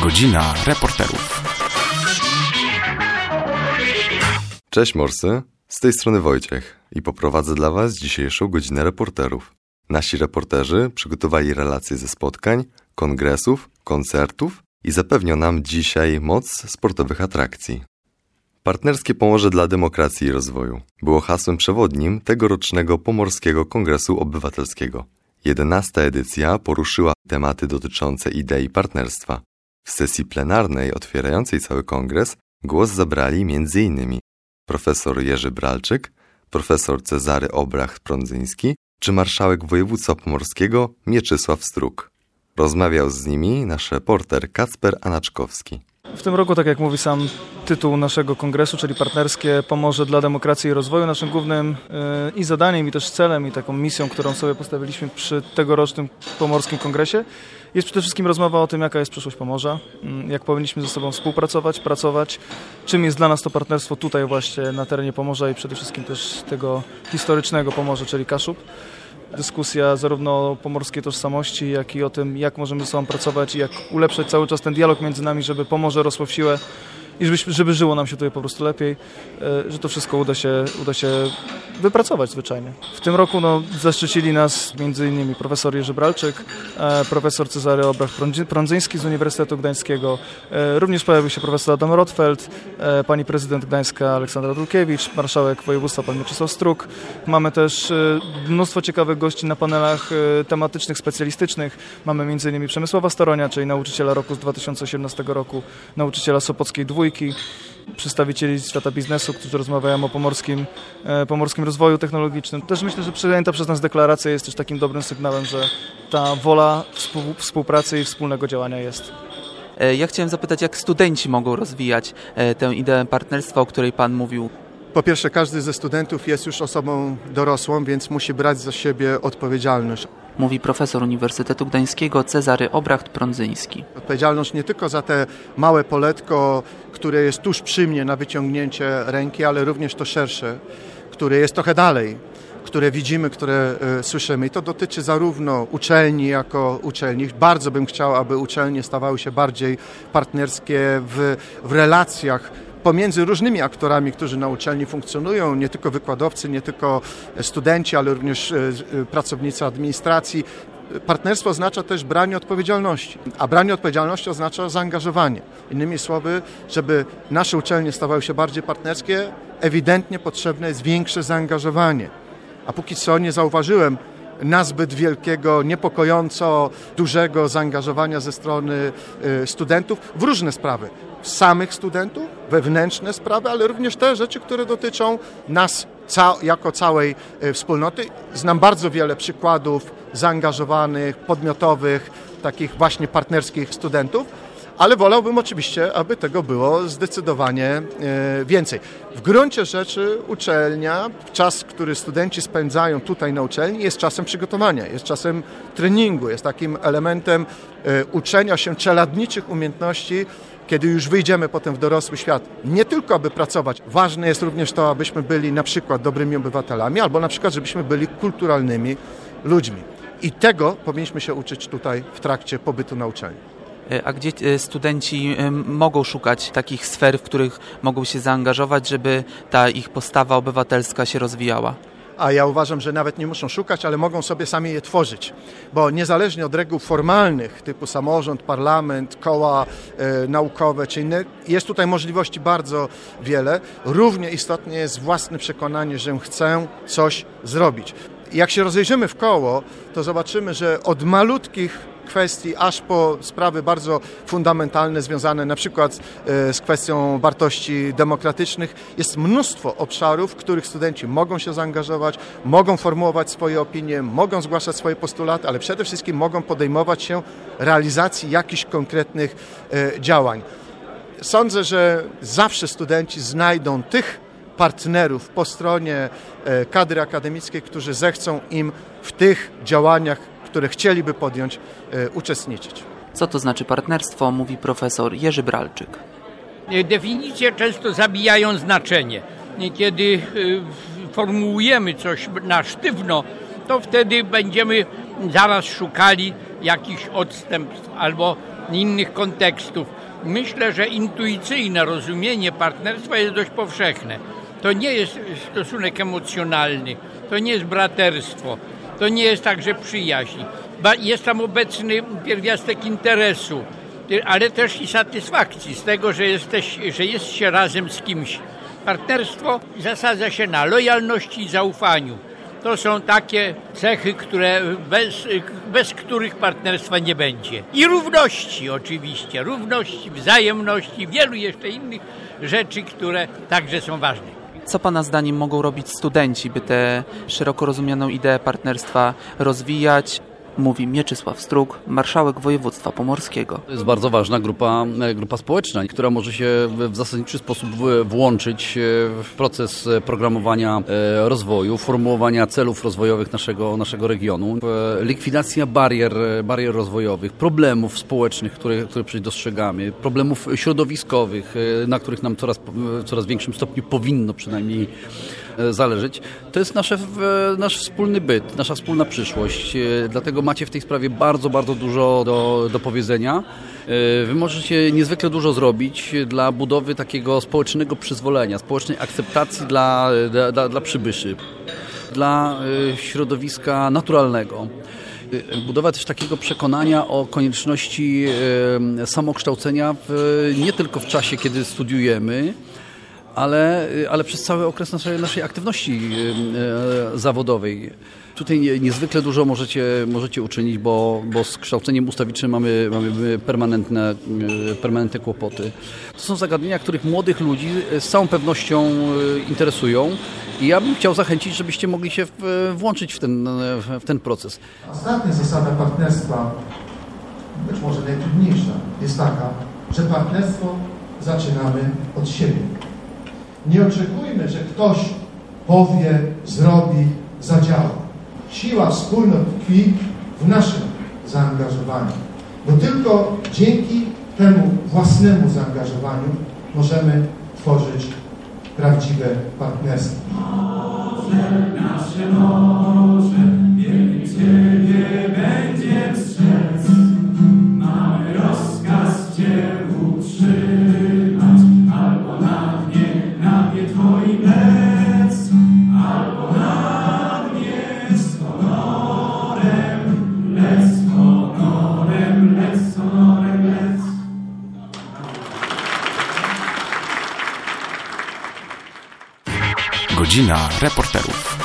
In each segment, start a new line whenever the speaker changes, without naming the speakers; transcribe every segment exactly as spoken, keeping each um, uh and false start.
Godzina reporterów.
Cześć morsy, z tej strony Wojciech i poprowadzę dla Was dzisiejszą Godzinę reporterów. Nasi reporterzy przygotowali relacje ze spotkań, kongresów, koncertów i zapewnią nam dzisiaj moc sportowych atrakcji. Partnerskie Pomorze dla Demokracji i Rozwoju było hasłem przewodnim tegorocznego Pomorskiego Kongresu Obywatelskiego. Jedenasta edycja poruszyła tematy dotyczące idei partnerstwa. W sesji plenarnej otwierającej cały kongres głos zabrali między innymi profesor Jerzy Bralczyk, profesor Cezary Obracht-Prądzyński czy marszałek województwa pomorskiego Mieczysław Struk. Rozmawiał z nimi nasz reporter Kacper Anaczkowski.
W tym roku, tak jak mówi sam tytuł naszego kongresu, czyli Partnerskie Pomorze dla Demokracji i Rozwoju, naszym głównym yy, i zadaniem, i też celem, i taką misją, którą sobie postawiliśmy przy tegorocznym Pomorskim Kongresie, jest przede wszystkim rozmowa o tym, jaka jest przyszłość Pomorza, yy, jak powinniśmy ze sobą współpracować, pracować, czym jest dla nas to partnerstwo tutaj właśnie na terenie Pomorza i przede wszystkim też tego historycznego Pomorza, czyli Kaszub. Dyskusja zarówno o pomorskiej tożsamości, jak i o tym, jak możemy ze sobą pracować i jak ulepszać cały czas ten dialog między nami, żeby Pomorze rosło w siłę i żeby, żeby żyło nam się tutaj po prostu lepiej, że to wszystko uda się, uda się wypracować zwyczajnie. W tym roku no, zaszczycili nas między innymi profesor Jerzy Bralczyk, profesor Cezary Obracht-Prądzyński z Uniwersytetu Gdańskiego, również pojawił się profesor Adam Rotfeld, pani prezydent Gdańska Aleksandra Dulkiewicz, marszałek województwa pan Mieczysław Struk. Mamy też mnóstwo ciekawych gości na panelach tematycznych, specjalistycznych. Mamy między innymi Przemysława Staronia, czyli nauczyciela roku z dwa tysiące osiemnastego roku, nauczyciela Sopockiej Dwójki, przedstawicieli świata biznesu, którzy rozmawiają o pomorskim, e, pomorskim rozwoju technologicznym. Też myślę, że przyjęta przez nas deklaracja jest też takim dobrym sygnałem, że ta wola współ, współpracy i wspólnego działania jest.
Ja chciałem zapytać, jak studenci mogą rozwijać tę ideę partnerstwa, o której Pan mówił?
Po pierwsze, każdy ze studentów jest już osobą dorosłą, więc musi brać za siebie odpowiedzialność.
Mówi profesor Uniwersytetu Gdańskiego Cezary Obracht-Prądzyński.
Odpowiedzialność nie tylko za te małe poletko, które jest tuż przy mnie na wyciągnięcie ręki, ale również to szersze, które jest trochę dalej, które widzimy, które y, słyszymy. I to dotyczy zarówno uczelni jako uczelni. Bardzo bym chciał, aby uczelnie stawały się bardziej partnerskie w, w relacjach pomiędzy różnymi aktorami, którzy na uczelni funkcjonują, nie tylko wykładowcy, nie tylko studenci, ale również pracownicy administracji. Partnerstwo oznacza też branie odpowiedzialności, a branie odpowiedzialności oznacza zaangażowanie. Innymi słowy, żeby nasze uczelnie stawały się bardziej partnerskie, ewidentnie potrzebne jest większe zaangażowanie. A póki co nie zauważyłem nazbyt wielkiego, niepokojąco dużego zaangażowania ze strony studentów w różne sprawy. Samych studentów, wewnętrzne sprawy, ale również te rzeczy, które dotyczą nas ca- jako całej wspólnoty. Znam bardzo wiele przykładów zaangażowanych, podmiotowych, takich właśnie partnerskich studentów, ale wolałbym oczywiście, aby tego było zdecydowanie więcej. W gruncie rzeczy uczelnia, czas, który studenci spędzają tutaj na uczelni, jest czasem przygotowania, jest czasem treningu, jest takim elementem uczenia się czeladniczych umiejętności, kiedy już wyjdziemy potem w dorosły świat. Nie tylko, aby pracować. Ważne jest również to, abyśmy byli na przykład dobrymi obywatelami, albo na przykład, żebyśmy byli kulturalnymi ludźmi. I tego powinniśmy się uczyć tutaj w trakcie pobytu na uczelni.
A gdzie studenci mogą szukać takich sfer, w których mogą się zaangażować, żeby ta ich postawa obywatelska się rozwijała?
A ja uważam, że nawet nie muszą szukać, ale mogą sobie sami je tworzyć, bo niezależnie od reguł formalnych, typu samorząd, parlament, koła e, naukowe czy inne, jest tutaj możliwości bardzo wiele. Równie istotne jest własne przekonanie, że chcę coś zrobić. Jak się rozejrzymy w koło, to zobaczymy, że od malutkich kwestii, aż po sprawy bardzo fundamentalne związane na przykład z kwestią wartości demokratycznych. Jest mnóstwo obszarów, w których studenci mogą się zaangażować, mogą formułować swoje opinie, mogą zgłaszać swoje postulaty, ale przede wszystkim mogą podejmować się realizacji jakichś konkretnych działań. Sądzę, że zawsze studenci znajdą tych partnerów po stronie kadry akademickiej, którzy zechcą im w tych działaniach, które chcieliby podjąć, uczestniczyć.
Co to znaczy partnerstwo, mówi profesor Jerzy Bralczyk.
Definicje często zabijają znaczenie. Kiedy formułujemy coś na sztywno, to wtedy będziemy zaraz szukali jakichś odstępstw albo innych kontekstów. Myślę, że intuicyjne rozumienie partnerstwa jest dość powszechne. To nie jest stosunek emocjonalny, to nie jest braterstwo, to nie jest także przyjaźń. Jest tam obecny pierwiastek interesu, ale też i satysfakcji z tego, że, jesteś, że jest się razem z kimś. Partnerstwo zasadza się na lojalności i zaufaniu. To są takie cechy, które bez, bez których partnerstwa nie będzie. I równości oczywiście, równości, wzajemności, wielu jeszcze innych rzeczy, które także są ważne.
Co Pana zdaniem mogą robić studenci, by tę szeroko rozumianą ideę partnerstwa rozwijać? Mówi Mieczysław Strug, marszałek województwa pomorskiego.
To jest bardzo ważna grupa, grupa społeczna, która może się w zasadniczy sposób włączyć w proces programowania rozwoju, formułowania celów rozwojowych naszego, naszego regionu, likwidacja barier, barier rozwojowych, problemów społecznych, które, które przecież dostrzegamy, problemów środowiskowych, na których nam coraz, w coraz większym stopniu powinno przynajmniej zależeć. To jest nasze, nasz wspólny byt, nasza wspólna przyszłość. Dlatego macie w tej sprawie bardzo, bardzo dużo do, do powiedzenia. Wy możecie niezwykle dużo zrobić dla budowy takiego społecznego przyzwolenia, społecznej akceptacji dla, dla, dla przybyszy, dla środowiska naturalnego. Budowa też takiego przekonania o konieczności samokształcenia w, nie tylko w czasie, kiedy studiujemy, ale, ale przez cały okres naszej, naszej aktywności e, zawodowej. Tutaj nie, niezwykle dużo możecie, możecie uczynić, bo, bo z kształceniem ustawicznym mamy, mamy permanentne, e, permanentne kłopoty. To są zagadnienia, których młodych ludzi z całą pewnością interesują i ja bym chciał zachęcić, żebyście mogli się w, włączyć w ten, w ten proces.
Ostatnia zasada partnerstwa, być może najtrudniejsza, jest taka, że partnerstwo zaczynamy od siebie. Nie oczekujmy, że ktoś powie, zrobi, zadziała. Siła wspólnot tkwi w naszym zaangażowaniu, bo tylko dzięki temu własnemu zaangażowaniu możemy tworzyć prawdziwe partnerstwo. Morze, nasze morze, wielkim Ciebie będzie strzec. Mamy rozkaz Cię utrzymać, albo na dnie, na dnie Twoim lec, albo na dnie z honorem, lec z honorem, lec z honorem, lec.
Godzina reporterów.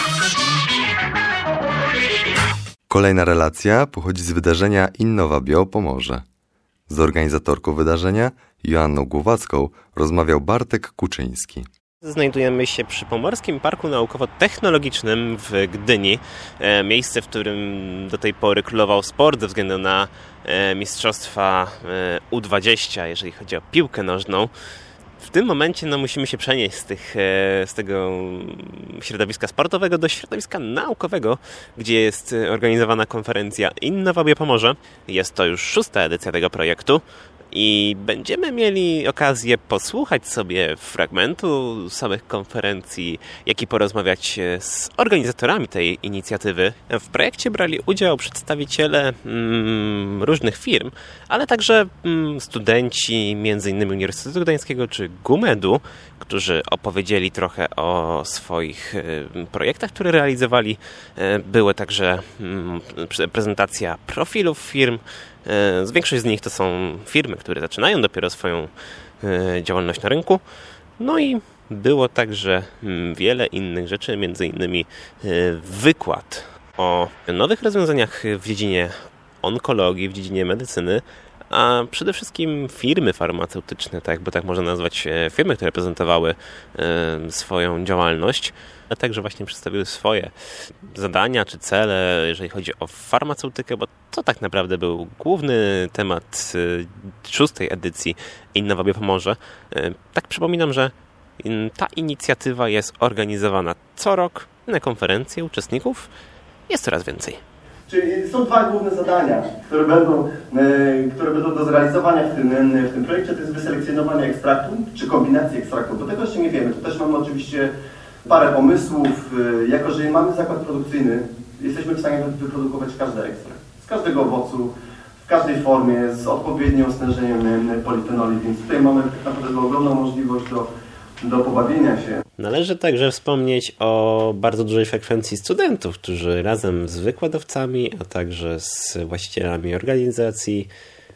Kolejna relacja pochodzi z wydarzenia Innowabio Pomorze. Z organizatorką wydarzenia, Joanną Głowacką, rozmawiał Bartek Kuczyński.
Znajdujemy się przy Pomorskim Parku Naukowo-Technologicznym w Gdyni. Miejsce, w którym do tej pory królował sport ze względu na mistrzostwa U dwadzieścia, jeżeli chodzi o piłkę nożną. W tym momencie no, musimy się przenieść z, tych, z tego środowiska sportowego do środowiska naukowego, gdzie jest organizowana konferencja Innowabio Pomorze. Jest to już szósta edycja tego projektu i będziemy mieli okazję posłuchać sobie fragmentu samych konferencji, jak i porozmawiać z organizatorami tej inicjatywy. W projekcie brali udział przedstawiciele mm, różnych firm, ale także mm, studenci między innymi Uniwersytetu Gdańskiego czy GUMED-u, którzy opowiedzieli trochę o swoich y, projektach, które realizowali. Y, były także y, prezentacja profilów firm. Z większość z nich to są firmy, które zaczynają dopiero swoją działalność na rynku. No i było także wiele innych rzeczy, między innymi wykład o nowych rozwiązaniach w dziedzinie onkologii, w dziedzinie medycyny, a przede wszystkim firmy farmaceutyczne, tak, bo tak można nazwać firmy, które prezentowały swoją działalność, a także właśnie przedstawiły swoje zadania czy cele, jeżeli chodzi o farmaceutykę, bo to tak naprawdę był główny temat szóstej edycji Innowabio Pomorze. Tak przypominam, że ta inicjatywa jest organizowana co rok na konferencje uczestników. Jest coraz więcej.
Czyli są dwa główne zadania, które będą, które będą do zrealizowania w tym, w tym projekcie. To jest wyselekcjonowanie ekstraktu, czy kombinacji ekstraktu, bo tego jeszcze nie wiemy. Tu też mamy oczywiście parę pomysłów. Jako że mamy zakład produkcyjny, jesteśmy w stanie wyprodukować każdy ekstrakt. Z każdego owocu, w każdej formie, z odpowiednim stężeniem polifenoli, więc tutaj mamy tak naprawdę ogromną możliwość do, do pobawienia się.
Należy także wspomnieć o bardzo dużej frekwencji studentów, którzy razem z wykładowcami, a także z właścicielami organizacji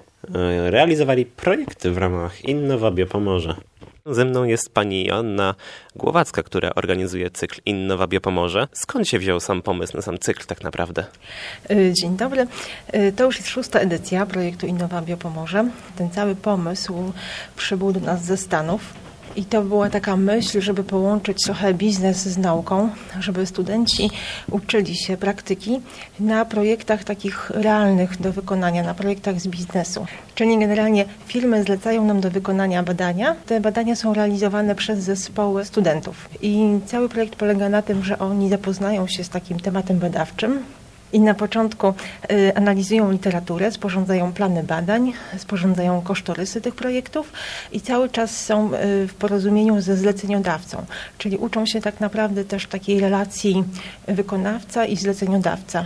realizowali projekty w ramach Innowabio Pomorze. Ze mną jest pani Joanna Głowacka, która organizuje cykl Innowabio Pomorze. Skąd się wziął sam pomysł na sam cykl tak naprawdę?
Dzień dobry. To już jest szósta edycja projektu Innowabio Pomorze. Ten cały pomysł przybył do nas ze Stanów. I to była taka myśl, żeby połączyć trochę biznes z nauką, żeby studenci uczyli się praktyki na projektach takich realnych do wykonania, na projektach z biznesu. Czyli generalnie firmy zlecają nam do wykonania badania. Te badania są realizowane przez zespoły studentów. I cały projekt polega na tym, że oni zapoznają się z takim tematem badawczym. I na początku y, analizują literaturę, sporządzają plany badań, sporządzają kosztorysy tych projektów i cały czas są y, w porozumieniu ze zleceniodawcą, czyli uczą się tak naprawdę też takiej relacji wykonawca i zleceniodawca.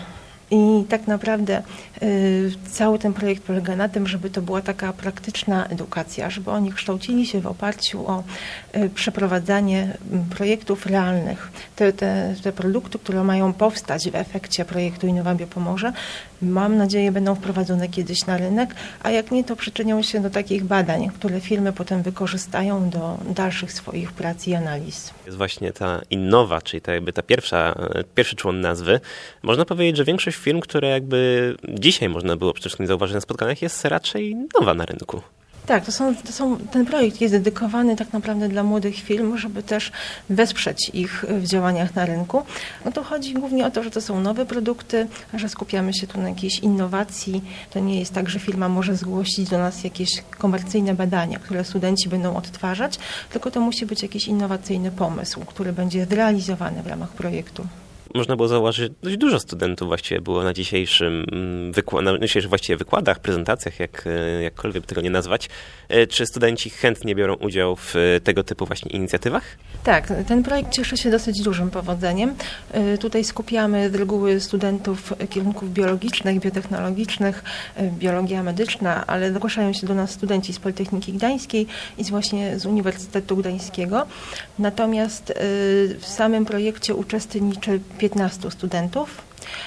I tak naprawdę y, cały ten projekt polega na tym, żeby to była taka praktyczna edukacja, żeby oni kształcili się w oparciu o y, przeprowadzanie projektów realnych. Te, te, te produkty, które mają powstać w efekcie projektu Innowabio Pomorze, mam nadzieję, będą wprowadzone kiedyś na rynek, a jak nie, to przyczynią się do takich badań, które firmy potem wykorzystają do dalszych swoich prac i analiz.
Jest właśnie ta Innowa, czyli ta, jakby ta pierwsza, pierwszy człon nazwy. Można powiedzieć, że większość firm, które jakby dzisiaj można było przede wszystkim zauważyć na spotkaniach, jest raczej nowa na rynku.
Tak, to są, to są, ten projekt jest dedykowany tak naprawdę dla młodych firm, żeby też wesprzeć ich w działaniach na rynku. No to chodzi głównie o to, że to są nowe produkty, że skupiamy się tu na jakiejś innowacji. To nie jest tak, że firma może zgłosić do nas jakieś komercyjne badania, które studenci będą odtwarzać, tylko to musi być jakiś innowacyjny pomysł, który będzie zrealizowany w ramach projektu.
Można było zauważyć, że dość dużo studentów właściwie było na dzisiejszym wykła- na dzisiejszych właściwie wykładach, prezentacjach, jak, jakkolwiek by tego nie nazwać. Czy studenci chętnie biorą udział w tego typu właśnie inicjatywach?
Tak, ten projekt cieszy się dosyć dużym powodzeniem. Tutaj skupiamy z reguły studentów kierunków biologicznych, biotechnologicznych, biologia medyczna, ale zgłaszają się do nas studenci z Politechniki Gdańskiej i z właśnie z Uniwersytetu Gdańskiego. Natomiast w samym projekcie uczestniczy piętnastu studentów,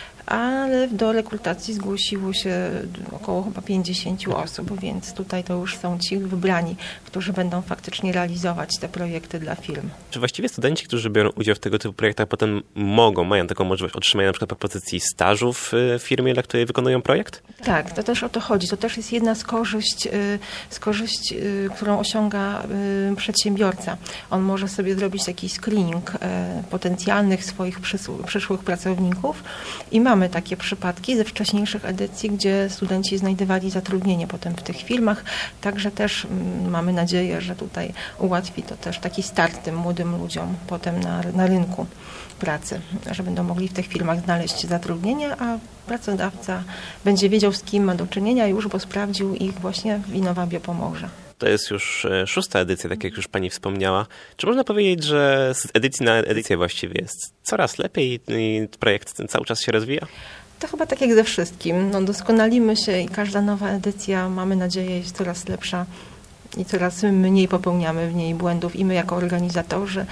ale do rekrutacji zgłosiło się około chyba pięćdziesięciu osób, więc tutaj to już są ci wybrani, którzy będą faktycznie realizować te projekty dla firm.
Czy właściwie studenci, którzy biorą udział w tego typu projektach, potem mogą, mają taką możliwość otrzymania na przykład propozycji stażu w firmie, dla której wykonują projekt?
Tak, to też o to chodzi. To też jest jedna z korzyści, z korzyści, którą osiąga przedsiębiorca. On może sobie zrobić taki screening potencjalnych swoich przyszłych pracowników i ma Mamy takie przypadki ze wcześniejszych edycji, gdzie studenci znajdowali zatrudnienie potem w tych firmach, także też mamy nadzieję, że tutaj ułatwi to też taki start tym młodym ludziom potem na, na rynku pracy, że będą mogli w tych firmach znaleźć zatrudnienie, a pracodawca będzie wiedział, z kim ma do czynienia już, bo sprawdził ich właśnie w Innowabio Pomorze.
To jest już szósta edycja, tak jak już pani wspomniała. Czy można powiedzieć, że z edycji na edycję właściwie jest coraz lepiej i projekt ten cały czas się rozwija?
To chyba tak jak ze wszystkim. No, doskonalimy się i każda nowa edycja, mamy nadzieję, jest coraz lepsza i coraz mniej popełniamy w niej błędów i my jako organizatorzy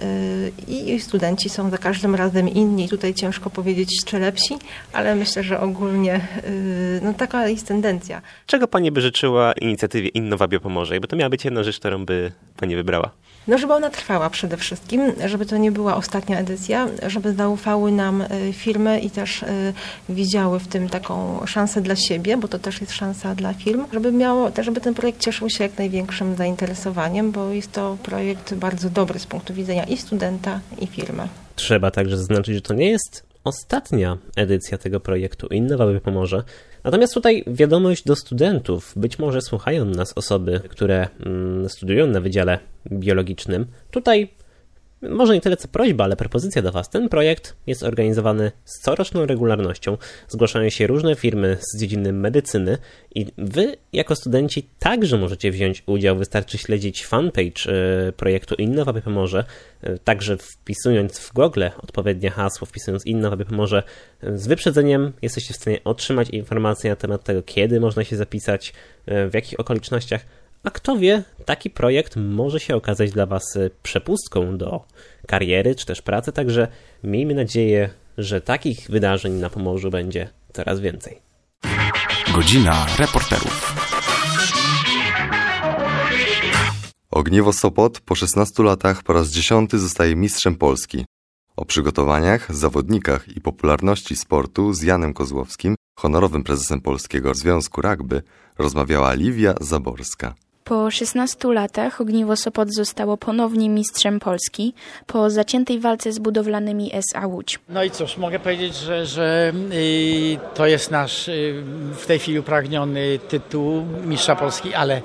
yy, i studenci są za każdym razem inni. Tutaj ciężko powiedzieć, czy lepsi, ale myślę, że ogólnie yy, no, taka jest tendencja.
Czego pani by życzyła inicjatywie Innowabio Pomorze? Jakby to miała być jedna rzecz, którą by pani wybrała?
No, żeby ona trwała przede wszystkim, żeby to nie była ostatnia edycja, żeby zaufały nam firmy i też widziały w tym taką szansę dla siebie, bo to też jest szansa dla firm, żeby miało, też żeby ten projekt cieszył się jak największym zainteresowaniem, bo jest to projekt bardzo dobry z punktu widzenia i studenta, i firmy.
Trzeba także zaznaczyć, że to nie jest ostatnia edycja tego projektu Innowabio Pomorze. Natomiast tutaj wiadomość do studentów. Być może słuchają nas osoby, które mm, studiują na Wydziale Biologicznym. Tutaj
może nie tyle co prośba, ale propozycja do Was. Ten projekt jest organizowany z coroczną regularnością. Zgłaszają się różne firmy z dziedziny medycyny i Wy jako studenci także możecie wziąć udział. Wystarczy śledzić fanpage projektu Innowabie Pomorze, także wpisując w Google odpowiednie hasło, wpisując Innowabie Pomorze z wyprzedzeniem jesteście w stanie otrzymać informacje na temat tego, kiedy można się zapisać, w jakich okolicznościach. A kto wie, taki projekt może się okazać dla Was przepustką do kariery czy też pracy, także miejmy nadzieję, że takich wydarzeń na Pomorzu będzie coraz więcej.
Godzina reporterów.
Ogniwo Sopot po szesnastu latach po raz dziesiąty zostaje mistrzem Polski. O przygotowaniach, zawodnikach i popularności sportu z Janem Kozłowskim, honorowym prezesem Polskiego Związku Rugby, rozmawiała Liwia Zaborska.
Po szesnastu latach Ogniwo Sopot zostało ponownie mistrzem Polski po zaciętej walce z budowlanymi S A Łódź.
No i cóż, mogę powiedzieć, że, że y, to jest nasz y, w tej chwili upragniony tytuł mistrza Polski, ale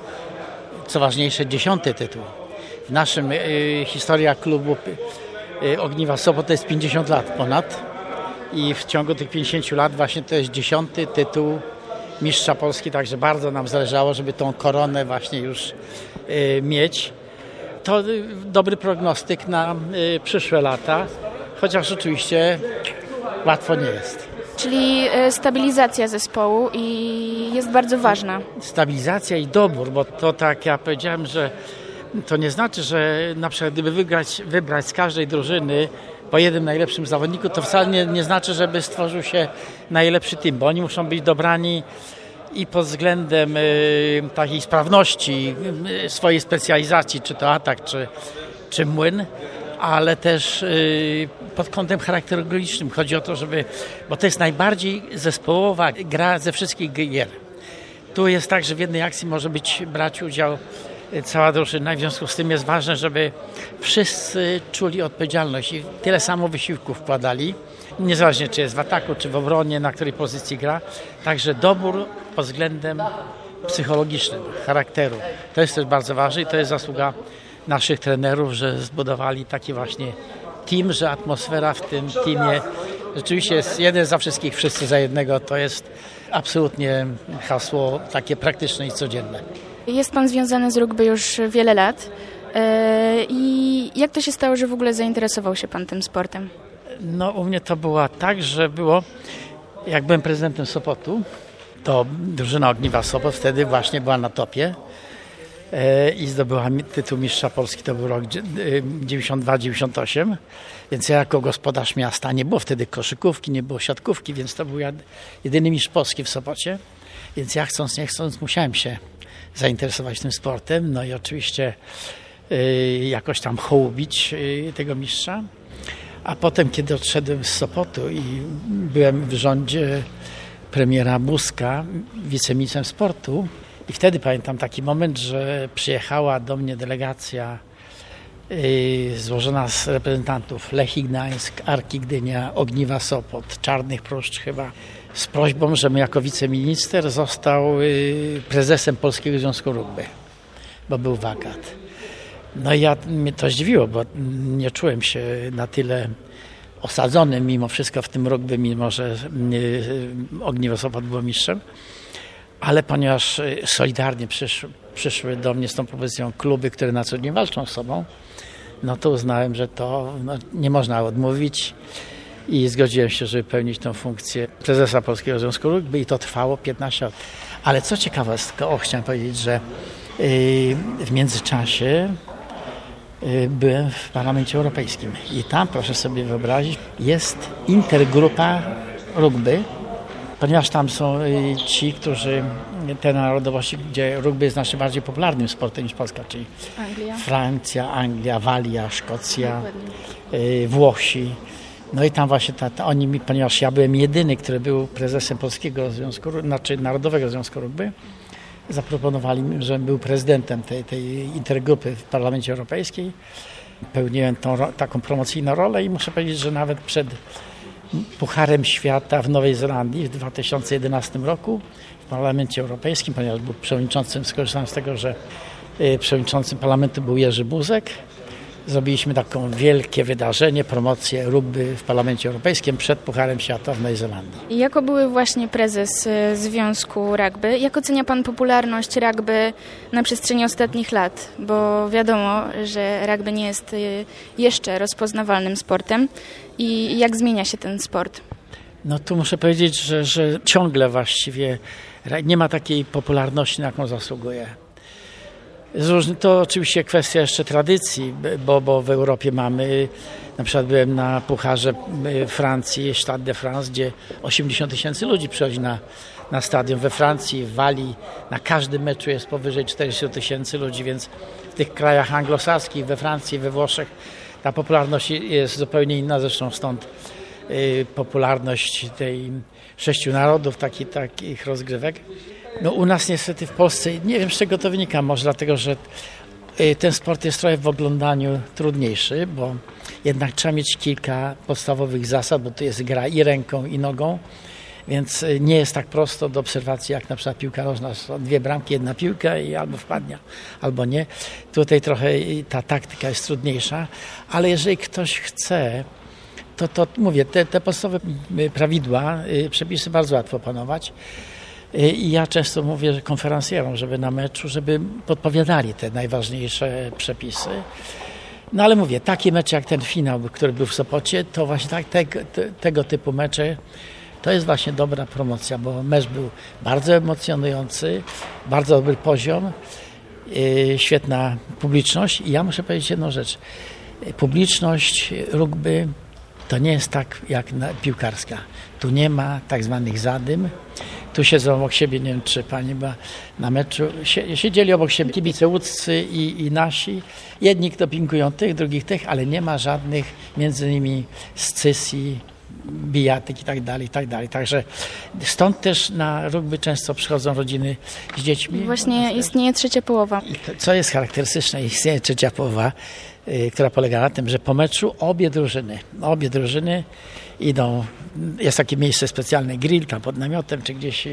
co ważniejsze, dziesiąty tytuł. W naszym y, historia klubu y, Ogniwa Sopot to jest pięćdziesiąt lat ponad i w ciągu tych pięćdziesięciu lat właśnie to jest dziesiąty tytuł mistrza Polski, także bardzo nam zależało, żeby tą koronę właśnie już y, mieć. To y, dobry prognostyk na y, przyszłe lata, chociaż oczywiście łatwo nie jest.
Czyli y, stabilizacja zespołu i jest bardzo ważna.
Stabilizacja i dobór, bo to tak ja powiedziałem, że to nie znaczy, że na przykład gdyby wygrać, wybrać z każdej drużyny po jednym najlepszym zawodniku, to wcale nie, nie znaczy, żeby stworzył się najlepszy team, bo oni muszą być dobrani i pod względem y, takiej sprawności y, swojej specjalizacji, czy to atak, czy, czy młyn, ale też y, pod kątem charakterologicznym. Chodzi o to, żeby, bo to jest najbardziej zespołowa gra ze wszystkich gier. Tu jest tak, że w jednej akcji może być brać udział cała drużyna i w związku z tym jest ważne, żeby wszyscy czuli odpowiedzialność i tyle samo wysiłku wkładali, niezależnie czy jest w ataku, czy w obronie, na której pozycji gra. Także dobór pod względem psychologicznym, charakteru. To jest też bardzo ważne i to jest zasługa naszych trenerów, że zbudowali taki właśnie team, że atmosfera w tym teamie rzeczywiście jest jeden za wszystkich, wszyscy za jednego. To jest absolutnie hasło takie praktyczne i codzienne.
Jest Pan związany z rugby już wiele lat i jak to się stało, że w ogóle zainteresował się Pan tym sportem?
No u mnie to było tak, że było, jak byłem prezydentem Sopotu, to drużyna Ogniwa Sopot wtedy właśnie była na topie i zdobyła tytuł mistrza Polski, to był rok dziewięćdziesiąty drugi dziewięćdziesiąty ósmy, więc ja jako gospodarz miasta, nie było wtedy koszykówki, nie było siatkówki, więc to był jedyny mistrz Polski w Sopocie, więc ja chcąc nie chcąc musiałem się zainteresować tym sportem, no i oczywiście y, jakoś tam hołubić y, tego mistrza. A potem, kiedy odszedłem z Sopotu i byłem w rządzie premiera Buzka, wiceministrem sportu i wtedy pamiętam taki moment, że przyjechała do mnie delegacja y, złożona z reprezentantów Lechii Gdańsk, Arki Gdynia, Ogniwa Sopot, Czarnych Pruszcz chyba, z prośbą, żebym jako wiceminister został y, prezesem Polskiego Związku Rugby, bo był wakat. No i ja, mnie to zdziwiło, bo nie czułem się na tyle osadzony mimo wszystko w tym rugby, mimo że y, Ogniwo Sopot było mistrzem, ale ponieważ solidarnie przyszły, przyszły do mnie z tą propozycją kluby, które na co dzień walczą z sobą, no to uznałem, że to no, nie można odmówić. I zgodziłem się, żeby pełnić tę funkcję prezesa Polskiego Związku Rugby i to trwało piętnaście lat. Ale co ciekawe, o, chciałem powiedzieć, że yy, w międzyczasie yy, byłem w Parlamencie Europejskim i tam, proszę sobie wyobrazić, jest intergrupa rugby, ponieważ tam są yy, ci, którzy, te narodowości, gdzie rugby jest naszym bardziej popularnym sportem niż Polska, czyli Anglia. Francja, Anglia, Walia, Szkocja, yy, Włosi. No i tam właśnie ta, ta, oni mi, ponieważ ja byłem jedyny, który był prezesem Polskiego Związku, znaczy Narodowego Związku Rugby, zaproponowali mi, żebym był prezydentem tej, tej intergrupy w Parlamencie Europejskim. Pełniłem tą, taką promocyjną rolę i muszę powiedzieć, że nawet przed Pucharem Świata w Nowej Zelandii w dwa tysiące jedenastym roku w Parlamencie Europejskim, ponieważ był przewodniczącym, skorzystałem z tego, że y, przewodniczącym parlamentu był Jerzy Buzek,
zrobiliśmy taką wielkie wydarzenie, promocję rugby w Parlamencie Europejskim przed Pucharem Świata w Nowej Zelandii.
Jako były właśnie prezes Związku Rugby, jak ocenia pan popularność rugby na przestrzeni ostatnich lat? Bo wiadomo, że rugby nie jest jeszcze rozpoznawalnym sportem i jak zmienia się ten sport?
No tu muszę powiedzieć, że, że ciągle właściwie nie ma takiej popularności, na jaką zasługuje. To oczywiście kwestia jeszcze tradycji, bo, bo w Europie mamy, na przykład byłem na Pucharze Francji, Stade de France, gdzie osiemdziesiąt tysięcy ludzi przychodzi na, na stadion. We Francji, w Walii, na każdym meczu jest powyżej czterdzieści tysięcy ludzi, więc w tych krajach anglosaskich, we Francji, we Włoszech ta popularność jest zupełnie inna, zresztą stąd y, popularność tej sześciu narodów, taki, takich rozgrywek. No u nas niestety w Polsce, nie wiem z czego to wynika, może dlatego, że ten sport jest trochę w oglądaniu trudniejszy, bo jednak trzeba mieć kilka podstawowych zasad, bo to jest gra i ręką, i nogą, więc nie jest tak prosto do obserwacji jak na przykład piłka nożna. Są dwie bramki, jedna piłka i albo wpadnie, albo nie. Tutaj trochę ta taktyka jest trudniejsza, ale jeżeli ktoś chce, to, to mówię, te, te podstawowe prawidła, przepisy bardzo łatwo opanować. I ja często mówię że konferencjerom, żeby na meczu, żeby podpowiadali te najważniejsze przepisy. No ale mówię, takie mecze jak ten finał, który był w Sopocie, to właśnie tak, te, te, tego typu mecze to jest właśnie dobra promocja, bo mecz był bardzo emocjonujący, bardzo dobry poziom, yy, świetna publiczność. I ja muszę powiedzieć jedną rzecz. Publiczność rugby to nie jest tak jak na, piłkarska. Tu nie ma tak zwanych zadym. Tu siedzą obok siebie, nie wiem czy pani była na meczu, siedzieli obok siebie kibice łódzcy i, i nasi. Jedni dopingują tych, drugich tych, ale nie ma żadnych między nimi scysji, bijatyk i tak dalej, i tak dalej. Także stąd też na rugby często przychodzą rodziny z dziećmi.
Właśnie istnieje trzecia połowa.
To, co jest charakterystyczne, istnieje trzecia połowa, yy, która polega na tym, że po meczu obie drużyny, obie drużyny idą, jest takie miejsce specjalne, grill tam pod namiotem, czy gdzieś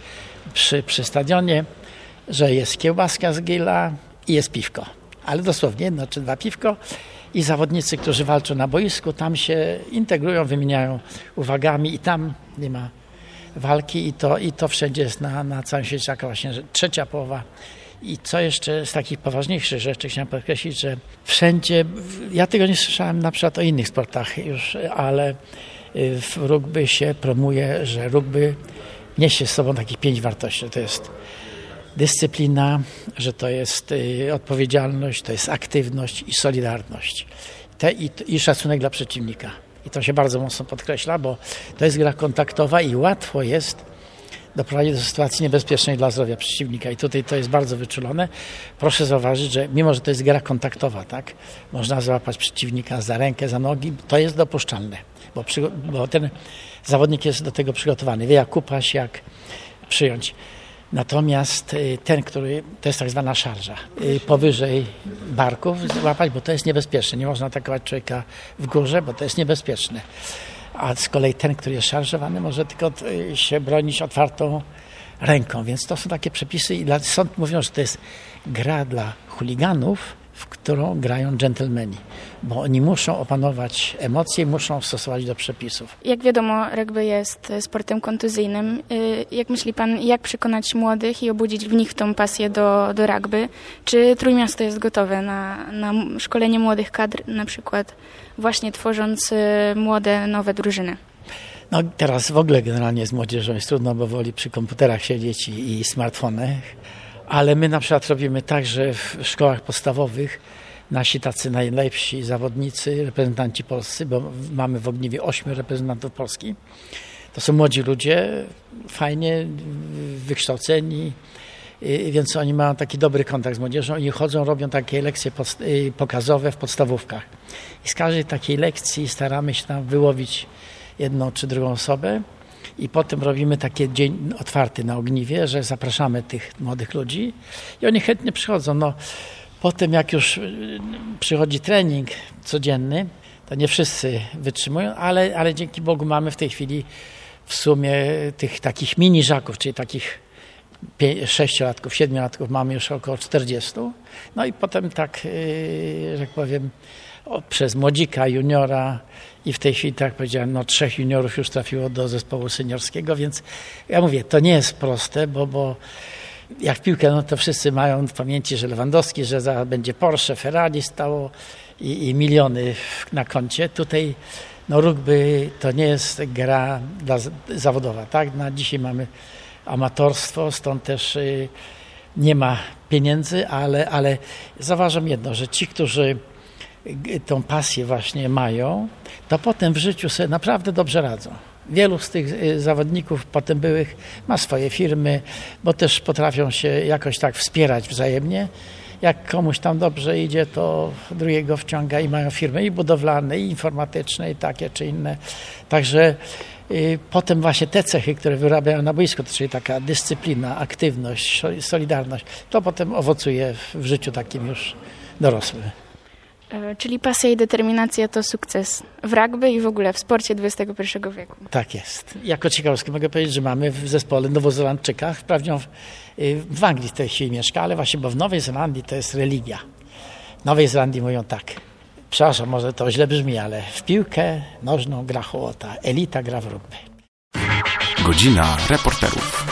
przy, przy stadionie, że jest kiełbaska z grilla i jest piwko. Ale dosłownie jedno czy dwa piwko i zawodnicy, którzy walczą na boisku, tam się integrują, wymieniają uwagami i tam nie ma walki i to, i to wszędzie jest na, na całym świecie taka właśnie trzecia połowa. I co jeszcze z takich poważniejszych rzeczy chciałem podkreślić, że wszędzie, ja tego nie słyszałem na przykład o innych sportach już, ale w rugby się promuje, że rugby niesie z sobą takich pięć wartości. To jest dyscyplina, że to jest y, odpowiedzialność, to jest aktywność i solidarność. Te, i, I szacunek dla przeciwnika. I to się bardzo mocno podkreśla, bo to jest gra kontaktowa i łatwo jest doprowadzić do sytuacji niebezpiecznej dla zdrowia przeciwnika. I tutaj to jest bardzo wyczulone. Proszę zauważyć, że mimo, że to jest gra kontaktowa, tak, można złapać przeciwnika za rękę, za nogi, to jest dopuszczalne, bo, przy, bo ten zawodnik jest do tego przygotowany, wie jak kupaść, jak przyjąć. Natomiast ten, który, to jest tak zwana szarża, powyżej barków złapać, bo to jest niebezpieczne. Nie można atakować człowieka w górze, bo to jest niebezpieczne. A z kolei ten, który jest szarżowany, może tylko się bronić otwartą ręką. Więc to są takie przepisy i sąd mówią, że to jest gra dla chuliganów, w którą grają dżentelmeni, bo oni muszą opanować emocje i muszą stosować do przepisów.
Jak wiadomo, rugby jest sportem kontuzyjnym. Jak myśli pan, jak przekonać młodych i obudzić w nich tą pasję do, do rugby? Czy Trójmiasto jest gotowe na, na szkolenie młodych kadr, na przykład właśnie tworząc młode, nowe drużyny?
No teraz w ogóle generalnie z młodzieżą jest trudno, bo woli przy komputerach siedzieć i, i smartfonach. Ale my na przykład robimy tak, że w szkołach podstawowych nasi tacy najlepsi zawodnicy, reprezentanci polscy, bo mamy w Ogniwie ośmiu reprezentantów Polski, to są młodzi ludzie, fajnie wykształceni, więc oni mają taki dobry kontakt z młodzieżą i chodzą, robią takie lekcje pokazowe w podstawówkach. I z każdej takiej lekcji staramy się tam wyłowić jedną czy drugą osobę. I potem robimy taki dzień otwarty na Ogniwie, że zapraszamy tych młodych ludzi i oni chętnie przychodzą. No, potem jak już przychodzi trening codzienny, to nie wszyscy wytrzymują, ale, ale dzięki Bogu mamy w tej chwili w sumie tych takich mini żaków, czyli takich sześciolatków, siedmiolatków mamy już około czterdziestu. No i potem tak, że tak powiem, przez młodzika, juniora i w tej chwili, tak jak powiedziałem, no trzech juniorów już trafiło do zespołu seniorskiego, więc ja mówię, to nie jest proste, bo, bo jak piłkę, no to wszyscy mają w pamięci, że Lewandowski, że zaraz będzie Porsche, Ferrari stało i, i miliony na koncie. Tutaj no rugby to nie jest gra dla, zawodowa, tak? Na dzisiaj mamy amatorstwo, stąd też y, nie ma pieniędzy, ale, ale zauważam jedno, że ci, którzy tą pasję właśnie mają, to potem w życiu sobie naprawdę dobrze radzą. Wielu z tych zawodników potem byłych ma swoje firmy, bo też potrafią się jakoś tak wspierać wzajemnie. Jak komuś tam dobrze idzie, to drugiego wciąga i mają firmy i budowlane, i informatyczne, i takie czy inne. Także y, potem właśnie te cechy, które wyrabiają na boisku, czyli taka dyscyplina, aktywność, solidarność, to potem owocuje w, w życiu takim już dorosłym.
Czyli pasja i determinacja to sukces w rugby i w ogóle w sporcie dwudziestego pierwszego wieku.
Tak jest. Jako ciekawostkę mogę powiedzieć, że mamy w zespole Nowozelandczyka, wprawdzie w Anglii w tej chwili mieszka, ale właśnie, bo w Nowej Zelandii to jest religia. W Nowej Zelandii mówią tak, przepraszam, może to źle brzmi, ale w piłkę nożną gra hołota, elita gra w rugby.
Godzina reporterów.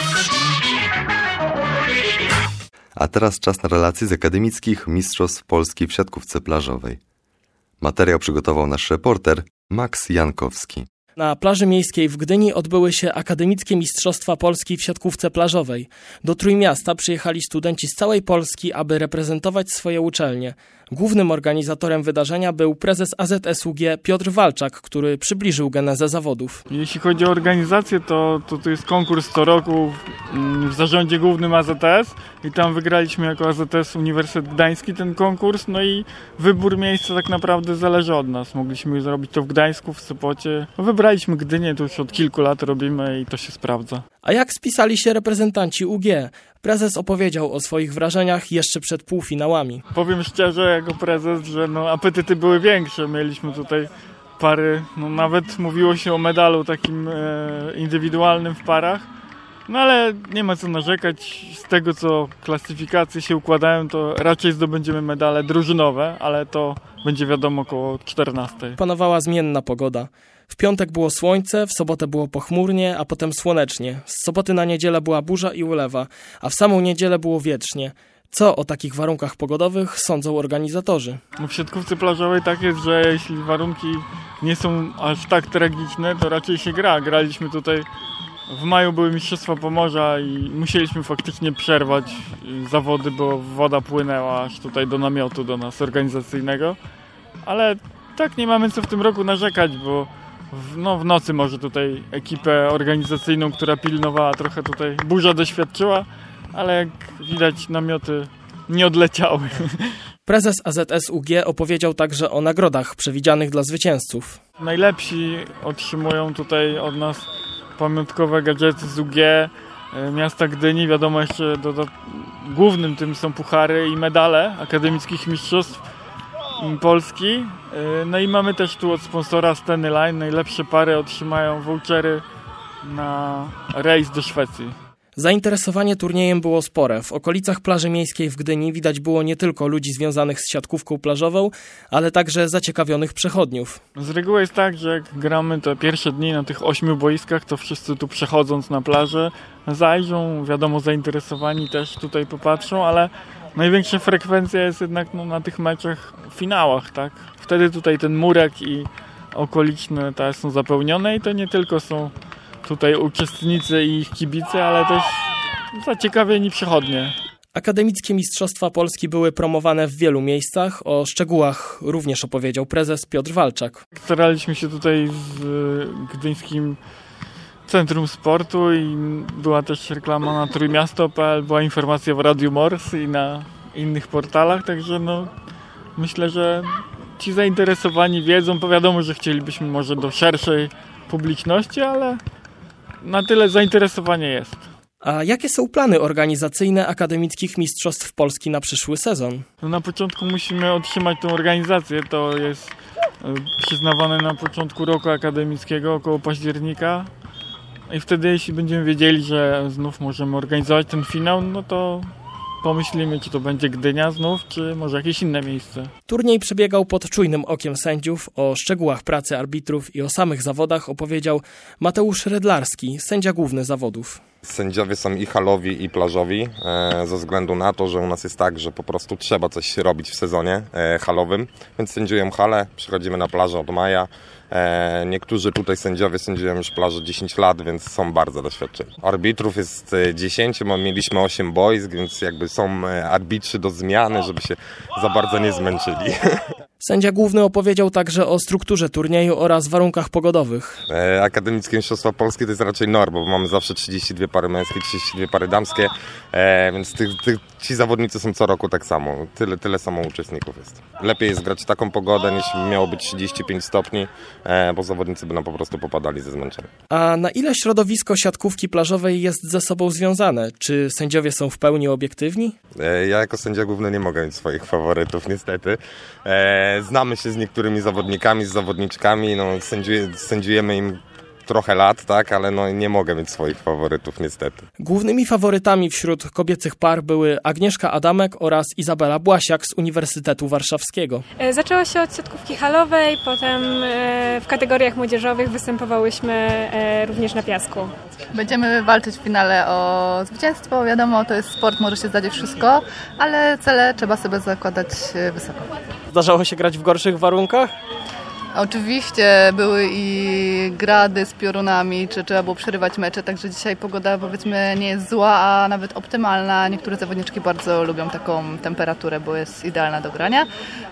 A teraz czas na relacje z akademickich mistrzostw Polski w siatkówce plażowej. Materiał przygotował nasz reporter Max Jankowski.
Na plaży miejskiej w Gdyni odbyły się akademickie mistrzostwa Polski w siatkówce plażowej. Do Trójmiasta przyjechali studenci z całej Polski, aby reprezentować swoje uczelnie. Głównym organizatorem wydarzenia był prezes A Z S U G Piotr Walczak, który przybliżył genezę zawodów.
Jeśli chodzi o organizację, to, to, to jest konkurs co roku w zarządzie głównym A Z S i tam wygraliśmy jako A Z S Uniwersytet Gdański ten konkurs, no i wybór miejsca tak naprawdę zależy od nas. Mogliśmy zrobić to w Gdańsku, w Sopocie. No, wybraliśmy Gdynię, to już od kilku lat robimy i to się sprawdza.
A jak spisali się reprezentanci U G? Prezes opowiedział o swoich wrażeniach jeszcze przed półfinałami.
Powiem szczerze jako prezes, że no, apetyty były większe. Mieliśmy tutaj pary, no, nawet mówiło się o medalu takim e, indywidualnym w parach. No ale nie ma co narzekać. Z tego, co klasyfikacje się układają, to raczej zdobędziemy medale drużynowe, ale to będzie wiadomo około czternastej.
Panowała zmienna pogoda. W piątek było słońce, w sobotę było pochmurnie, a potem słonecznie. Z soboty na niedzielę była burza i ulewa, a w samą niedzielę było wietrznie. Co o takich warunkach pogodowych sądzą organizatorzy?
No w siatkówce plażowej tak jest, że jeśli warunki nie są aż tak tragiczne, to raczej się gra. Graliśmy tutaj, w maju były Mistrzostwa Pomorza i musieliśmy faktycznie przerwać zawody, bo woda płynęła aż tutaj do namiotu do nas organizacyjnego. Ale tak nie mamy co w tym roku narzekać, bo w, no, w nocy może tutaj ekipę organizacyjną, która pilnowała, trochę tutaj burza doświadczyła, ale jak widać namioty nie odleciały.
Prezes A Z S U G opowiedział także o nagrodach przewidzianych dla zwycięzców.
Najlepsi otrzymują tutaj od nas pamiątkowe gadżety z U G, miasta Gdyni. Wiadomo, jeszcze do, do, głównym tym są puchary i medale akademickich mistrzostw Polski. No i mamy też tu od sponsora Steny Line. Najlepsze pary otrzymają vouchery na rejs do Szwecji.
Zainteresowanie turniejem było spore. W okolicach plaży miejskiej w Gdyni widać było nie tylko ludzi związanych z siatkówką plażową, ale także zaciekawionych przechodniów.
Z reguły jest tak, że jak gramy te pierwsze dni na tych ośmiu boiskach, to wszyscy tu przechodząc na plażę zajrzą, wiadomo, zainteresowani też tutaj popatrzą, ale największa frekwencja jest jednak no, na tych meczach, finałach, tak? Wtedy tutaj ten murek i okoliczne te są zapełnione i to nie tylko są tutaj uczestnicy i ich kibice, ale też zaciekawieni przechodnie.
Akademickie Mistrzostwa Polski były promowane w wielu miejscach. O szczegółach również opowiedział prezes Piotr Walczak.
Staraliśmy się tutaj z Gdyńskim Centrum Sportu i była też reklama na trójmiasto kropka p l, była informacja w Radiu Mors i na innych portalach, także no myślę, że ci zainteresowani wiedzą, bo wiadomo, że chcielibyśmy może do szerszej publiczności, ale na tyle zainteresowanie jest.
A jakie są plany organizacyjne akademickich mistrzostw Polski na przyszły sezon?
No na początku musimy otrzymać tę organizację, to jest przyznawane na początku roku akademickiego, około października.
I wtedy, jeśli będziemy wiedzieli, że znów możemy organizować ten finał, no to pomyślimy, czy to będzie Gdynia znów, czy może jakieś inne miejsce.
Turniej przebiegał pod czujnym okiem sędziów. O szczegółach pracy arbitrów i o samych zawodach opowiedział Mateusz Redlarski, sędzia główny zawodów.
Sędziowie są i halowi, i plażowi, e, ze względu na to, że u nas jest tak, że po prostu trzeba coś robić w sezonie e, halowym, więc sędziują halę, przychodzimy na plażę od maja. E, niektórzy tutaj sędziowie sędziują już plażę dziesięć lat, więc są bardzo doświadczeni. Arbitrów jest dziesięć, mieliśmy osiem boisk, więc jakby są arbitrzy do zmiany, żeby się za bardzo nie zmęczyli.
Sędzia główny opowiedział także o strukturze turnieju oraz warunkach pogodowych.
E, Akademickie Mistrzostwa Polskie to jest raczej norma, bo mamy zawsze trzydzieści dwie pary męskie, trzydzieści dwie pary damskie, e, więc tych, tych, ci zawodnicy są co roku tak samo. Tyle, tyle samo uczestników jest. Lepiej jest grać taką pogodę, niż miało być trzydzieści pięć stopni, e, bo zawodnicy by nam po prostu popadali ze zmęczenia.
A na ile środowisko siatkówki plażowej jest ze sobą związane? Czy sędziowie są w pełni obiektywni?
E, ja jako sędzia główny nie mogę mieć swoich faworytów, niestety. E, Znamy się z niektórymi zawodnikami, z zawodniczkami, no, sędziuje, sędziujemy im trochę lat, tak, ale no, nie mogę mieć swoich faworytów niestety.
Głównymi faworytami wśród kobiecych par były Agnieszka Adamek oraz Izabela Błasiak z Uniwersytetu Warszawskiego.
Zaczęło się od siatkówki halowej, potem w kategoriach młodzieżowych występowałyśmy również na piasku.
Będziemy walczyć w finale o zwycięstwo. Wiadomo, to jest sport, może się zdarzyć wszystko, ale cele trzeba sobie zakładać wysoko.
Zdarzało się grać w gorszych warunkach?
Oczywiście były i grady z piorunami, czy trzeba było przerywać mecze, także dzisiaj pogoda powiedzmy nie jest zła, a nawet optymalna. Niektóre zawodniczki bardzo lubią taką temperaturę, bo jest idealna do grania.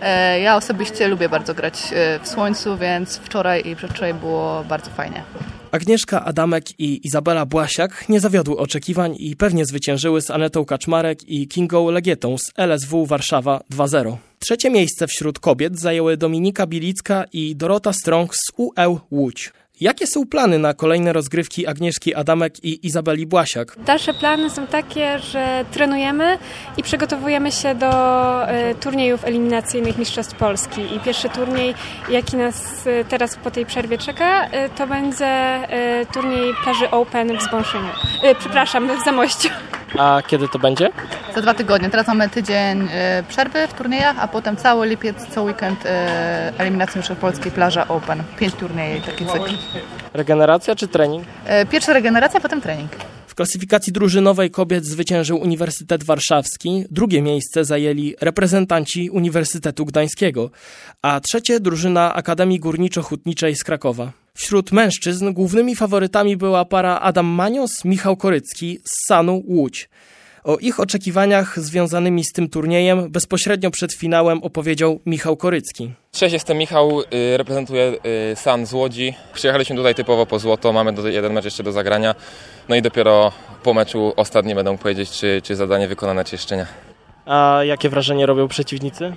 Ja osobiście lubię bardzo grać w słońcu, więc wczoraj i przedwczoraj było bardzo fajnie.
Agnieszka Adamek i Izabela Błasiak nie zawiodły oczekiwań i pewnie zwyciężyły z Anetą Kaczmarek i Kingą Legietą z L S W Warszawa dwa zero. Trzecie miejsce wśród kobiet zajęły Dominika Bilicka i Dorota Strąg z U E L Łódź. Jakie są plany na kolejne rozgrywki Agnieszki Adamek i Izabeli Błasiak?
Dalsze plany są takie, że trenujemy i przygotowujemy się do e, turniejów eliminacyjnych Mistrzostw Polski. I pierwszy turniej, jaki nas e, teraz po tej przerwie czeka, e, to będzie e, turniej plaży Open w Zbąszyniu. E, przepraszam, w Zamościu.
A kiedy to będzie?
Za dwa tygodnie. Teraz mamy tydzień e, przerwy w turniejach, a potem cały lipiec, co weekend e, eliminacji Mistrzostw Polski, plaża Open. Pięć turniejów, taki cykl.
Regeneracja czy trening?
E, pierwsza regeneracja, potem trening.
W klasyfikacji drużynowej kobiet zwyciężył Uniwersytet Warszawski, drugie miejsce zajęli reprezentanci Uniwersytetu Gdańskiego, a trzecie drużyna Akademii Górniczo-Hutniczej z Krakowa. Wśród mężczyzn głównymi faworytami była para Adam Manios, Michał Korycki z Sanu Łódź. O ich oczekiwaniach związanymi z tym turniejem bezpośrednio przed finałem opowiedział Michał Korycki.
Cześć, jestem Michał, reprezentuję San z Łodzi. Przyjechaliśmy tutaj typowo po złoto, mamy jeden mecz jeszcze do zagrania. No i dopiero po meczu ostatni będę mógł powiedzieć, czy, czy zadanie wykonane, czy jeszcze nie.
A jakie wrażenie robią przeciwnicy?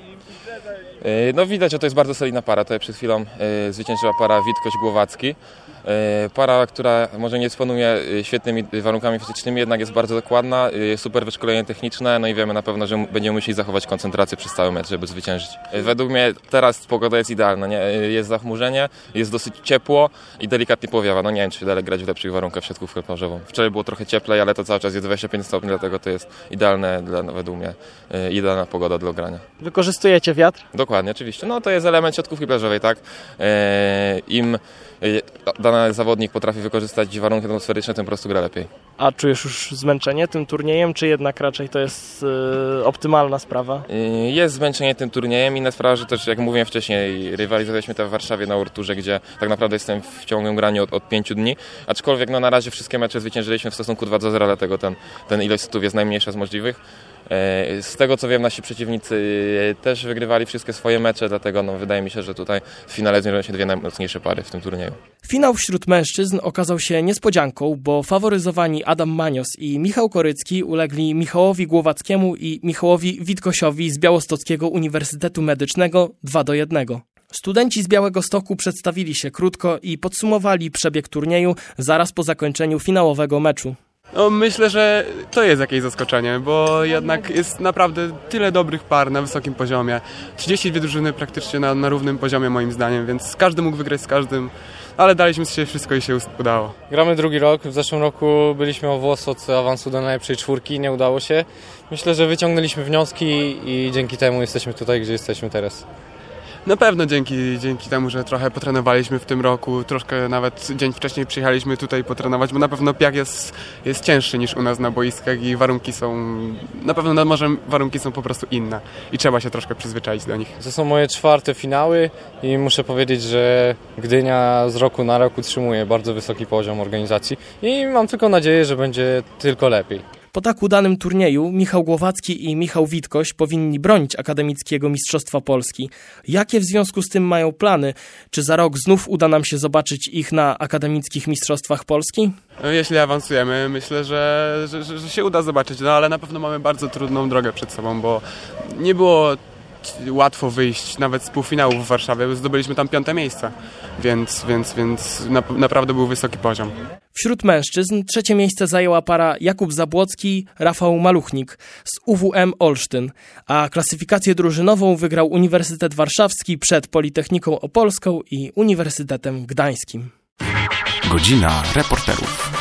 No widać, że to jest bardzo solidna para. Tutaj przed chwilą zwyciężyła para Witkoś-Głowacki. Para, która może nie dysponuje świetnymi warunkami fizycznymi, jednak jest bardzo dokładna, super wyszkolenie techniczne, no i wiemy na pewno, że będziemy musieli zachować koncentrację przez cały mecz, żeby zwyciężyć. Według mnie teraz pogoda jest idealna, nie? Jest zachmurzenie, jest dosyć ciepło i delikatnie powiewa. No nie wiem, czy dalej grać w lepszych warunkach w siatkówkę plażową. Wczoraj było trochę cieplej, ale to cały czas jest dwadzieścia pięć stopni, dlatego to jest idealne, dla, według mnie, idealna pogoda do grania.
Wykorzystujecie wiatr?
Dokładnie, oczywiście. No to jest element siatkówki plażowej, tak? Im dany zawodnik potrafi wykorzystać warunki atmosferyczne, tym po prostu gra lepiej.
A czujesz już zmęczenie tym turniejem, czy jednak raczej to jest yy, optymalna sprawa?
Jest zmęczenie tym turniejem. Inna sprawa, że też jak mówiłem wcześniej, rywalizowaliśmy tam w Warszawie na Urturze, gdzie tak naprawdę jestem w ciągłym graniu od, od pięciu dni. Aczkolwiek no, na razie wszystkie mecze zwyciężyliśmy w stosunku dwa do zera, dlatego ten, ten ilość setów jest najmniejsza z możliwych. Z tego co wiem, nasi przeciwnicy też wygrywali wszystkie swoje mecze, dlatego no, wydaje mi się, że tutaj w finale zmierzą się dwie najmocniejsze pary w tym turnieju.
Finał wśród mężczyzn okazał się niespodzianką, bo faworyzowani Adam Manios i Michał Korycki ulegli Michałowi Głowackiemu i Michałowi Witkosiowi z Białostockiego Uniwersytetu Medycznego dwa do jednego. Studenci z Białegostoku przedstawili się krótko i podsumowali przebieg turnieju zaraz po zakończeniu finałowego meczu.
No, myślę, że to jest jakieś zaskoczenie, bo jednak jest naprawdę tyle dobrych par na wysokim poziomie. trzydzieści dwie drużyny praktycznie na, na równym poziomie moim zdaniem, więc każdy mógł wygrać z każdym, ale daliśmy z siebie wszystko i się udało.
Gramy drugi rok, w zeszłym roku byliśmy o włos od awansu do najlepszej czwórki, nie udało się. Myślę, że wyciągnęliśmy wnioski i dzięki temu jesteśmy tutaj, gdzie jesteśmy teraz.
Na pewno dzięki, dzięki temu, że trochę potrenowaliśmy w tym roku, troszkę nawet dzień wcześniej przyjechaliśmy tutaj potrenować, bo na pewno piach jest, jest cięższy niż u nas na boiskach i warunki są, na pewno nad morzem warunki są po prostu inne i trzeba się troszkę przyzwyczaić do nich.
To są moje czwarte finały i muszę powiedzieć, że Gdynia z roku na rok utrzymuje bardzo wysoki poziom organizacji i mam tylko nadzieję, że będzie tylko lepiej.
Po tak udanym turnieju Michał Głowacki i Michał Witkoś powinni bronić akademickiego Mistrzostwa Polski. Jakie w związku z tym mają plany? Czy za rok znów uda nam się zobaczyć ich na akademickich Mistrzostwach Polski?
Jeśli awansujemy, myślę, że, że, że się uda zobaczyć, no ale na pewno mamy bardzo trudną drogę przed sobą, bo nie było łatwo wyjść nawet z półfinału w Warszawie, zdobyliśmy tam piąte miejsce, więc, więc, więc na, naprawdę był wysoki poziom.
Wśród mężczyzn trzecie miejsce zajęła para Jakub Zabłocki, Rafał Maluchnik z U W M Olsztyn, a klasyfikację drużynową wygrał Uniwersytet Warszawski przed Politechniką Opolską i Uniwersytetem Gdańskim.
Godzina reporterów.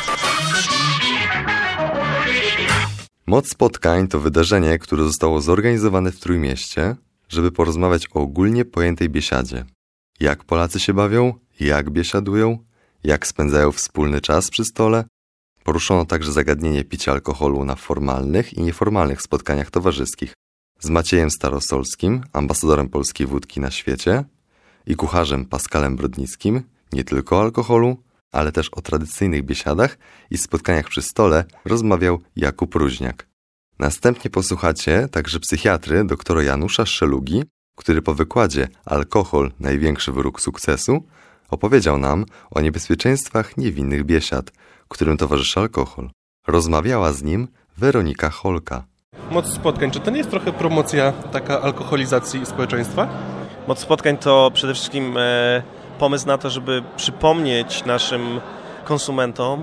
Moc spotkań to wydarzenie, które zostało zorganizowane w Trójmieście, żeby porozmawiać o ogólnie pojętej biesiadzie. Jak Polacy się bawią, jak biesiadują, jak spędzają wspólny czas przy stole. Poruszono także zagadnienie picia alkoholu na formalnych i nieformalnych spotkaniach towarzyskich z Maciejem Starosolskim, ambasadorem polskiej wódki na świecie, i kucharzem Pascalem Brodnickim, nie tylko o alkoholu, ale też o tradycyjnych biesiadach i spotkaniach przy stole rozmawiał Jakub Ruźniak. Następnie posłuchacie także psychiatry doktora Janusza Szelugi, który po wykładzie Alkohol – największy wróg sukcesu opowiedział nam o niebezpieczeństwach niewinnych biesiad, którym towarzyszy alkohol. Rozmawiała z nim Weronika Holka.
Moc spotkań, czy to nie jest trochę promocja taka alkoholizacji społeczeństwa?
Moc spotkań to przede wszystkim e, pomysł na to, żeby przypomnieć naszym konsumentom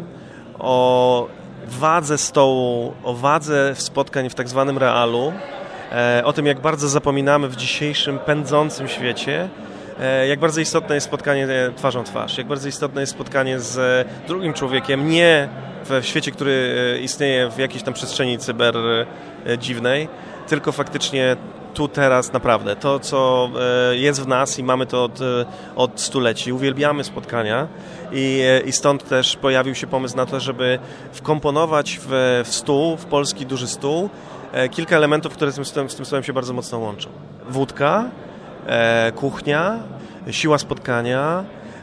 o wadze stołu, o wadze spotkań w tak zwanym realu, e, o tym, jak bardzo zapominamy w dzisiejszym pędzącym świecie, e, jak bardzo istotne jest spotkanie twarzą w twarz, jak bardzo istotne jest spotkanie z drugim człowiekiem, nie w świecie, który istnieje w jakiejś tam przestrzeni cyber dziwnej, tylko faktycznie tu, teraz, naprawdę. To, co jest w nas i mamy to od, od stuleci. Uwielbiamy spotkania i, i stąd też pojawił się pomysł na to, żeby wkomponować w, w stół, w polski duży stół, kilka elementów, które z tym, z tym stołem się bardzo mocno łączą. Wódka, kuchnia, siła spotkania,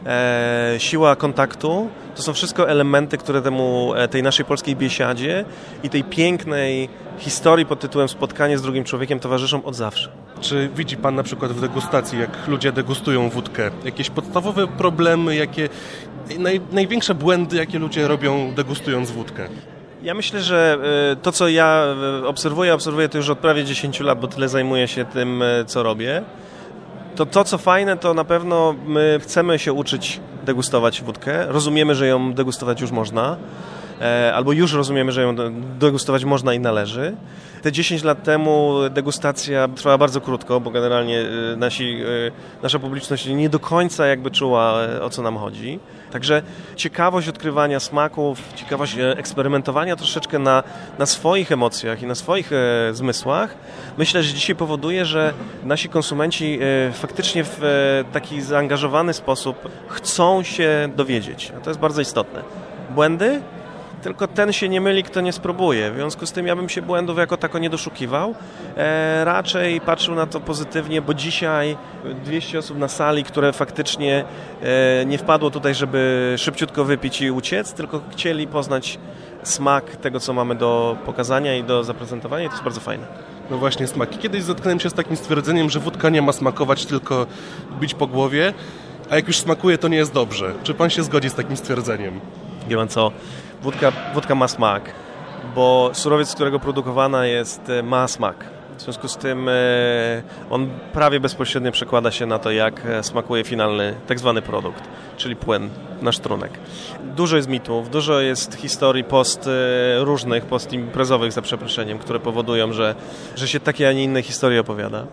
E, siła kontaktu, to są wszystko elementy, które temu, tej naszej polskiej biesiadzie i tej pięknej historii pod tytułem spotkanie z drugim człowiekiem towarzyszą od zawsze.
Czy widzi Pan na przykład w degustacji, jak ludzie degustują wódkę, jakieś podstawowe problemy, jakie naj, największe błędy, jakie ludzie robią degustując wódkę?
Ja myślę, że to, co ja obserwuję, obserwuję to już od prawie dziesięciu lat, bo tyle zajmuję się tym, co robię. To to, co fajne, to na pewno my chcemy się uczyć degustować wódkę. Rozumiemy, że ją degustować już można, albo już rozumiemy, że ją degustować można i należy. Te dziesięć lat temu degustacja trwała bardzo krótko, bo generalnie nasi, nasza publiczność nie do końca jakby czuła, o co nam chodzi. Także ciekawość odkrywania smaków, ciekawość eksperymentowania troszeczkę na, na swoich emocjach i na swoich e, zmysłach, myślę, że dzisiaj powoduje, że nasi konsumenci e, faktycznie w e, taki zaangażowany sposób chcą się dowiedzieć. A to jest bardzo istotne. Błędy? Tylko ten się nie myli, kto nie spróbuje. W związku z tym ja bym się błędów jako tako nie doszukiwał. E, raczej patrzył na to pozytywnie, bo dzisiaj dwieście osób na sali, które faktycznie e, nie wpadło tutaj, żeby szybciutko wypić i uciec, tylko chcieli poznać smak tego, co mamy do pokazania i do zaprezentowania i to jest bardzo fajne.
No właśnie smak. Kiedyś zetknąłem się z takim stwierdzeniem, że wódka nie ma smakować, tylko bić po głowie, a jak już smakuje, to nie jest dobrze. Czy Pan się zgodzi z takim stwierdzeniem?
Wie Pan co? Wódka, wódka ma smak, bo surowiec, z którego produkowana jest, ma smak.
W związku z tym on prawie bezpośrednio przekłada się na to, jak smakuje finalny tak zwany produkt, czyli płyn, nasz trunek. Dużo jest mitów, dużo jest historii post różnych, postimprezowych za przeproszeniem, które powodują, że, że się takie, a nie inne historie opowiada.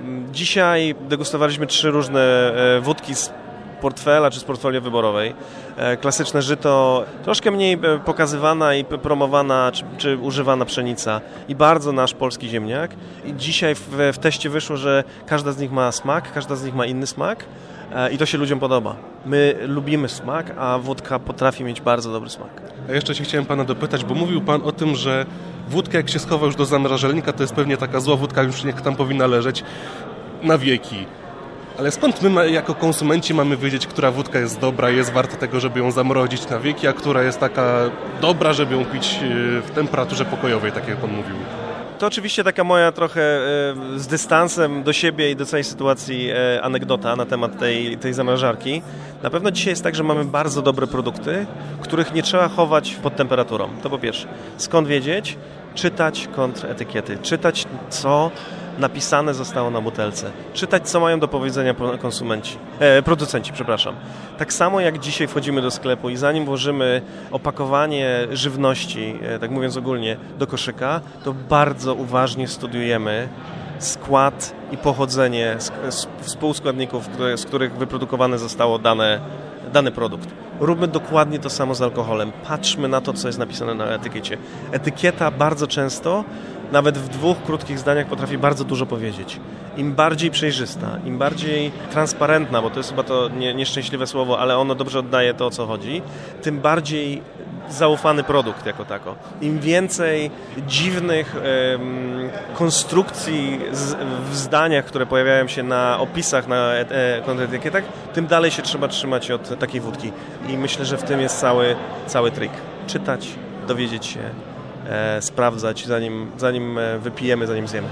Dzisiaj degustowaliśmy trzy różne wódki z portfela czy z portfolio wyborowej. Klasyczne żyto, troszkę mniej pokazywana i promowana czy, czy używana pszenica i bardzo nasz polski ziemniak. I dzisiaj w, w teście wyszło, że każda z nich ma smak, każda z nich ma inny smak i to się ludziom podoba. My lubimy smak, a wódka potrafi mieć bardzo dobry smak.
A jeszcze się chciałem pana dopytać, bo mówił pan o tym, że wódka jak się schowa już do zamrażalnika, to jest pewnie taka zła wódka, już niech tam powinna leżeć na wieki. Ale skąd my jako konsumenci mamy wiedzieć, która wódka jest dobra i jest warta tego, żeby ją zamrozić na wieki, a która jest taka dobra, żeby ją pić w temperaturze pokojowej, tak jak pan mówił?
To oczywiście taka moja trochę z dystansem do siebie i do całej sytuacji anegdota na temat tej, tej zamrażarki. Na pewno dzisiaj jest tak, że mamy bardzo dobre produkty, których nie trzeba chować pod temperaturą. To po pierwsze. Skąd wiedzieć? Czytać kontretykiety. Czytać, co napisane zostało na butelce. Czytać, co mają do powiedzenia konsumenci, e, producenci, przepraszam. Tak samo jak dzisiaj wchodzimy do sklepu i zanim włożymy opakowanie żywności, e, tak mówiąc ogólnie, do koszyka, to bardzo uważnie studiujemy skład i pochodzenie z, z współskładników, które, z których wyprodukowane zostało dane, dany produkt. Róbmy dokładnie to samo z alkoholem. Patrzmy na to, co jest napisane na etykiecie. Etykieta bardzo często, nawet w dwóch krótkich zdaniach, potrafi bardzo dużo powiedzieć. Im bardziej przejrzysta, im bardziej transparentna, bo to jest chyba to nie, nieszczęśliwe słowo, ale ono dobrze oddaje to, o co chodzi, tym bardziej zaufany produkt jako tako. Im więcej dziwnych em, konstrukcji z, w zdaniach, które pojawiają się na opisach, na e, kontraetykietach, tym dalej się trzeba trzymać od takiej wódki. I myślę, że w tym jest cały, cały trik. Czytać, dowiedzieć się, e, sprawdzać, zanim, zanim wypijemy, zanim zjemy.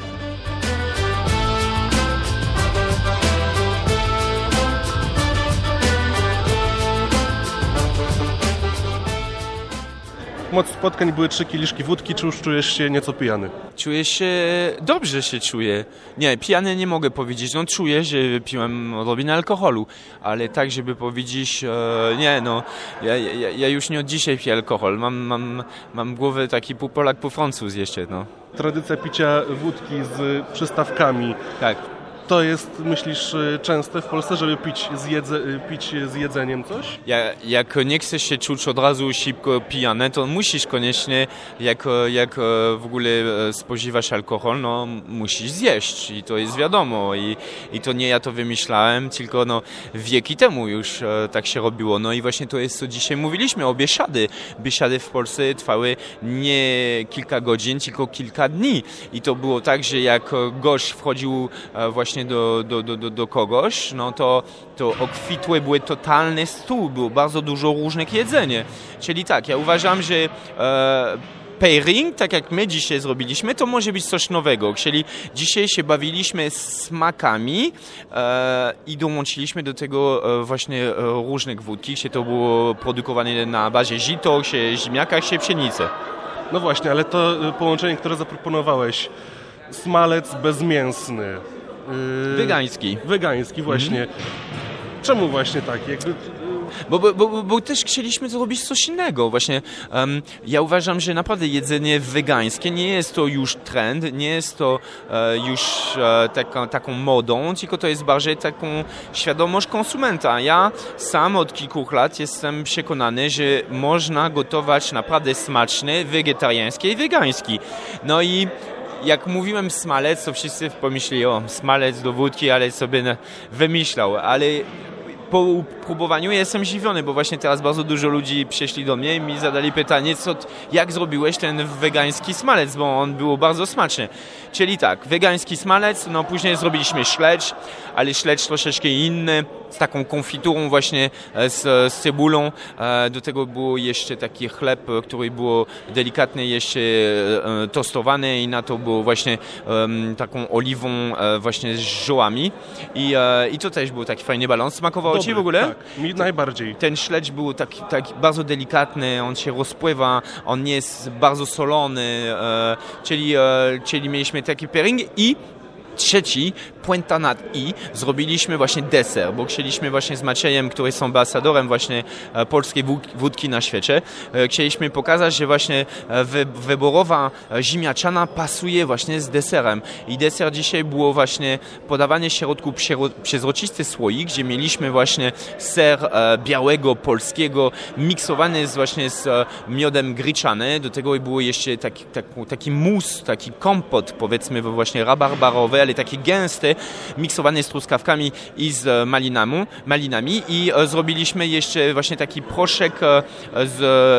Moc spotkań były trzy kieliszki wódki, czy już czujesz się nieco pijany?
Czuję się, dobrze się czuję. Nie, pijany nie mogę powiedzieć. No czuję, że piłem odrobinę alkoholu, ale tak, żeby powiedzieć, e, nie no, ja, ja, ja już nie od dzisiaj piję alkohol. Mam, mam, mam głowę taki pół Polak, pół Francuz jeszcze, no.
Tradycja picia wódki z przystawkami.
Tak.
To jest, myślisz, częste w Polsce, żeby pić z, jedze, pić z jedzeniem coś?
Ja, jak nie chcesz się czuć od razu szybko pijany, to musisz koniecznie, jak, jak w ogóle spożywasz alkohol, no musisz zjeść i to jest wiadomo. I, i to nie ja to wymyślałem, tylko no wieki temu już tak się robiło. No i właśnie to jest, co dzisiaj mówiliśmy o biesiady. Biesiady w Polsce trwały nie kilka godzin, tylko kilka dni. I to było tak, że jak gość wchodził właśnie Do, do, do, do kogoś, no to, to obfitłe były totalny stół, było bardzo dużo różnych jedzenia. Czyli tak, ja uważam, że e, pairing, tak jak my dzisiaj zrobiliśmy, to może być coś nowego. Czyli dzisiaj się bawiliśmy smakami e, i dołączyliśmy do tego e, właśnie e, różnych wódki, gdzie to było produkowane na bazie żito, ziemniaka, pszenicy.
No właśnie, ale to połączenie, które zaproponowałeś, smalec bezmięsny,
Yy, wegański.
Wegański, właśnie. Mm. Czemu właśnie tak? Jakby...
Bo, bo, bo, bo też chcieliśmy zrobić coś innego. Właśnie um, ja uważam, że naprawdę jedzenie wegańskie nie jest to już trend, nie jest to e, już e, taka, taką modą, tylko to jest bardziej taką świadomość konsumenta. Ja sam od kilku lat jestem przekonany, że można gotować naprawdę smaczne, wegetariańskie i wegańskie. No i jak mówiłem smalec, to wszyscy pomyśleli, o, smalec do wódki, ale sobie wymyślał, ale po próbowaniu jestem zdziwiony, bo właśnie teraz bardzo dużo ludzi przyszli do mnie i mi zadali pytanie, co, jak zrobiłeś ten wegański smalec, bo on był bardzo smaczny. Czyli tak, wegański smalec, no później zrobiliśmy śledź, ale śledź troszeczkę inny, z taką konfiturą właśnie, z, z cebulą. Do tego było jeszcze taki chleb, który był delikatnie jeszcze tostowany i na to było właśnie um, taką oliwą właśnie z ziołami. I, i to też był taki fajny balans. Smakowało ci
dobry,
w ogóle?
Tak, mi najbardziej.
Ten śledź był taki, taki bardzo delikatny, on się rozpływa, on nie jest bardzo solony, e, czyli, e, czyli mieliśmy taki pairing i trzeci, puenta nad i, zrobiliśmy właśnie deser, bo chcieliśmy właśnie z Maciejem, który jest ambasadorem właśnie polskiej wódki na świecie, chcieliśmy pokazać, że właśnie wy, wyborowa ziemniaczana pasuje właśnie z deserem. I deser dzisiaj było właśnie podawanie środku przezroczysty słoik, gdzie mieliśmy właśnie ser białego, polskiego, miksowany z właśnie z miodem gryczany. Do tego było jeszcze taki, taki, taki mus, taki kompot, powiedzmy właśnie rabarbarowy, ale taki gęsty, miksowany z truskawkami i z malinami, malinami i e, zrobiliśmy jeszcze właśnie taki proszek e, z,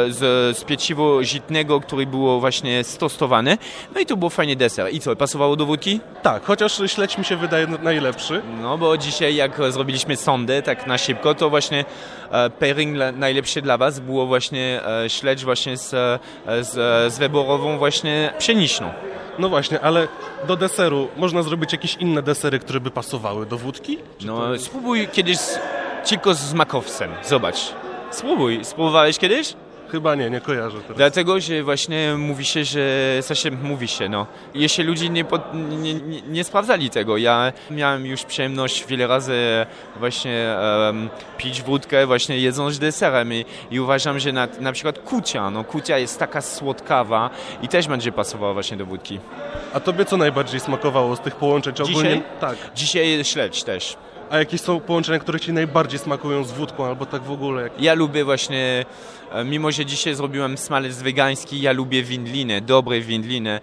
z, z pieczywo żitnego, który było właśnie stostowany. No i to był fajny deser. I co, pasowało do wódki?
Tak, chociaż śledź mi się wydaje najlepszy.
No bo dzisiaj jak zrobiliśmy sondę tak na szybko, to właśnie e, pairing la, najlepszy dla was było właśnie e, śledź właśnie z, z, z wyborową właśnie pszeniczną.
No właśnie, ale do deseru można zrobić jakieś inne desery, które by pasowały do wódki? Czy
no
to...
spróbuj kiedyś tylko z makowcem, zobacz. Spróbuj, spróbowałeś kiedyś?
Chyba nie, nie kojarzę teraz.
Dlatego, że właśnie mówi się, że... Znaczy, mówi się, no. Jeszcze ludzie nie, pod, nie, nie, nie sprawdzali tego. Ja miałem już przyjemność wiele razy właśnie um, pić wódkę, właśnie jedząc deserem i, i uważam, że na, na przykład kucia, no kucia jest taka słodkawa i też będzie pasowała właśnie do wódki.
A tobie co najbardziej smakowało z tych połączeń? Czy ogólnie...
Dzisiaj?
Tak.
Dzisiaj śledź też.
A jakieś są połączenia, które ci najbardziej smakują z wódką, albo tak w ogóle? Jak...
Ja lubię właśnie, mimo że dzisiaj zrobiłem smalec wegański, ja lubię wędliny, dobre wędliny,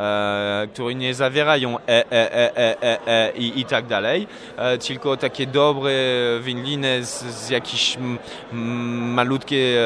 e, które nie zawierają e, e, e, e, e, e i, i tak dalej, e, tylko takie dobre wędliny z, z jakiś m, m, malutkie,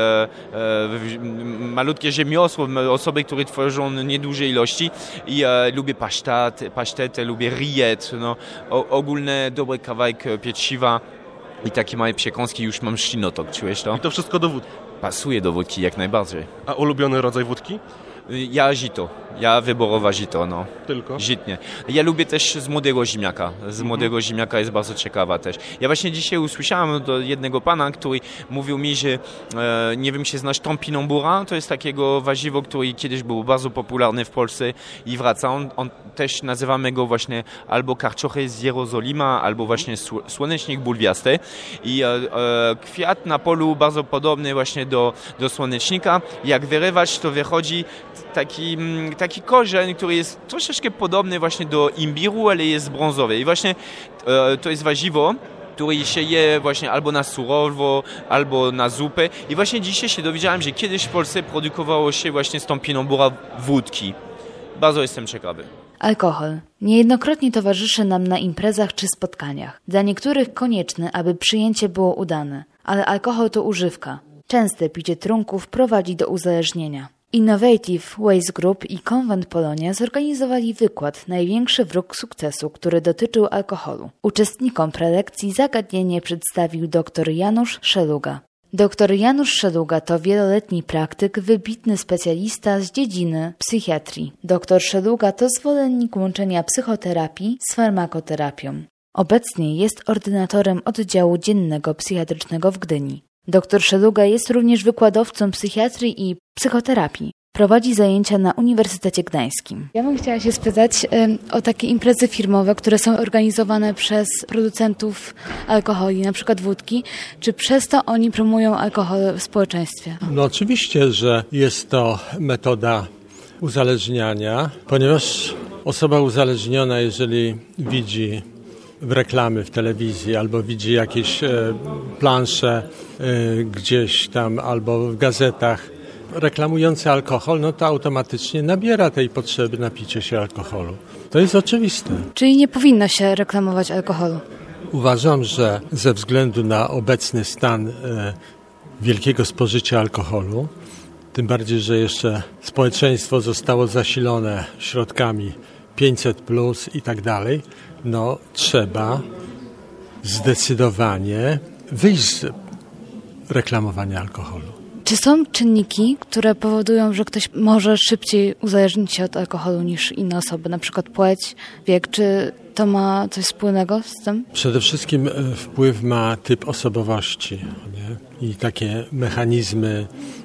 e, malutkie rzemiosło, osoby, które tworzą nieduże ilości i e, lubię pasztet, pasztetę, lubię riet, no, o, ogólne dobre kawałek pieczywa i takie małe przekąski, już mam ślinotok, czujesz to?
I to wszystko do wódki?
Pasuje do wódki jak najbardziej.
A ulubiony rodzaj wódki?
Ja żito, ja wyborowa żito, no.
Tylko?
Żitnie. Ja lubię też z młodego ziemniaka. Z młodego mm. ziemniaka jest bardzo ciekawa też. Ja właśnie dzisiaj usłyszałem do jednego pana, który mówił mi, że e, nie wiem, czy znasz Topinambura, to jest takiego warzywo, który kiedyś był bardzo popularny w Polsce i wraca. On, on też nazywamy go właśnie albo karczochy z Jerozolima, albo właśnie słonecznik bulwiasty. I e, e, kwiat na polu bardzo podobny właśnie do, do słonecznika. Jak wyrywać, to wychodzi taki, taki korzeń, który jest troszeczkę podobny właśnie do imbiru, ale jest brązowy. I właśnie e, to jest warzywo, które się je właśnie albo na surowo, albo na zupę. I właśnie dzisiaj się dowiedziałem, że kiedyś w Polsce produkowało się właśnie z Topinambura wódki. Bardzo jestem ciekawy.
Alkohol niejednokrotnie towarzyszy nam na imprezach czy spotkaniach. Dla niektórych konieczny, aby przyjęcie było udane. Ale alkohol to używka. Częste picie trunków prowadzi do uzależnienia. Innovative Waste Group i Konwent Polonia zorganizowali wykład Największy wróg sukcesu, który dotyczył alkoholu. Uczestnikom prelekcji zagadnienie przedstawił dr Janusz Szeluga. Dr Janusz Szeluga to wieloletni praktyk, wybitny specjalista z dziedziny psychiatrii. Dr Szeluga to zwolennik łączenia psychoterapii z farmakoterapią. Obecnie jest ordynatorem oddziału dziennego psychiatrycznego w Gdyni. Dr Szeluga jest również wykładowcą psychiatrii i psychoterapii. Prowadzi zajęcia na Uniwersytecie Gdańskim. Ja bym chciała się spytać y, o takie imprezy firmowe, które są organizowane przez producentów alkoholi, na przykład wódki. Czy przez to oni promują alkohol w społeczeństwie?
No oczywiście, że jest to metoda uzależniania, ponieważ osoba uzależniona, jeżeli widzi w reklamy w telewizji albo widzi jakieś e, plansze e, gdzieś tam albo w gazetach reklamujące alkohol, no to automatycznie nabiera tej potrzeby na picie się alkoholu. To jest oczywiste.
Czyli nie powinno się reklamować alkoholu?
Uważam, że ze względu na obecny stan e, wielkiego spożycia alkoholu, tym bardziej, że jeszcze społeczeństwo zostało zasilone środkami pięćset plus i tak dalej, no trzeba zdecydowanie wyjść z reklamowania alkoholu.
Czy są czynniki, które powodują, że ktoś może szybciej uzależnić się od alkoholu niż inne osoby, na przykład płeć, wiek? Czy to ma coś wspólnego z tym?
Przede wszystkim wpływ ma typ osobowości, nie? I takie mechanizmy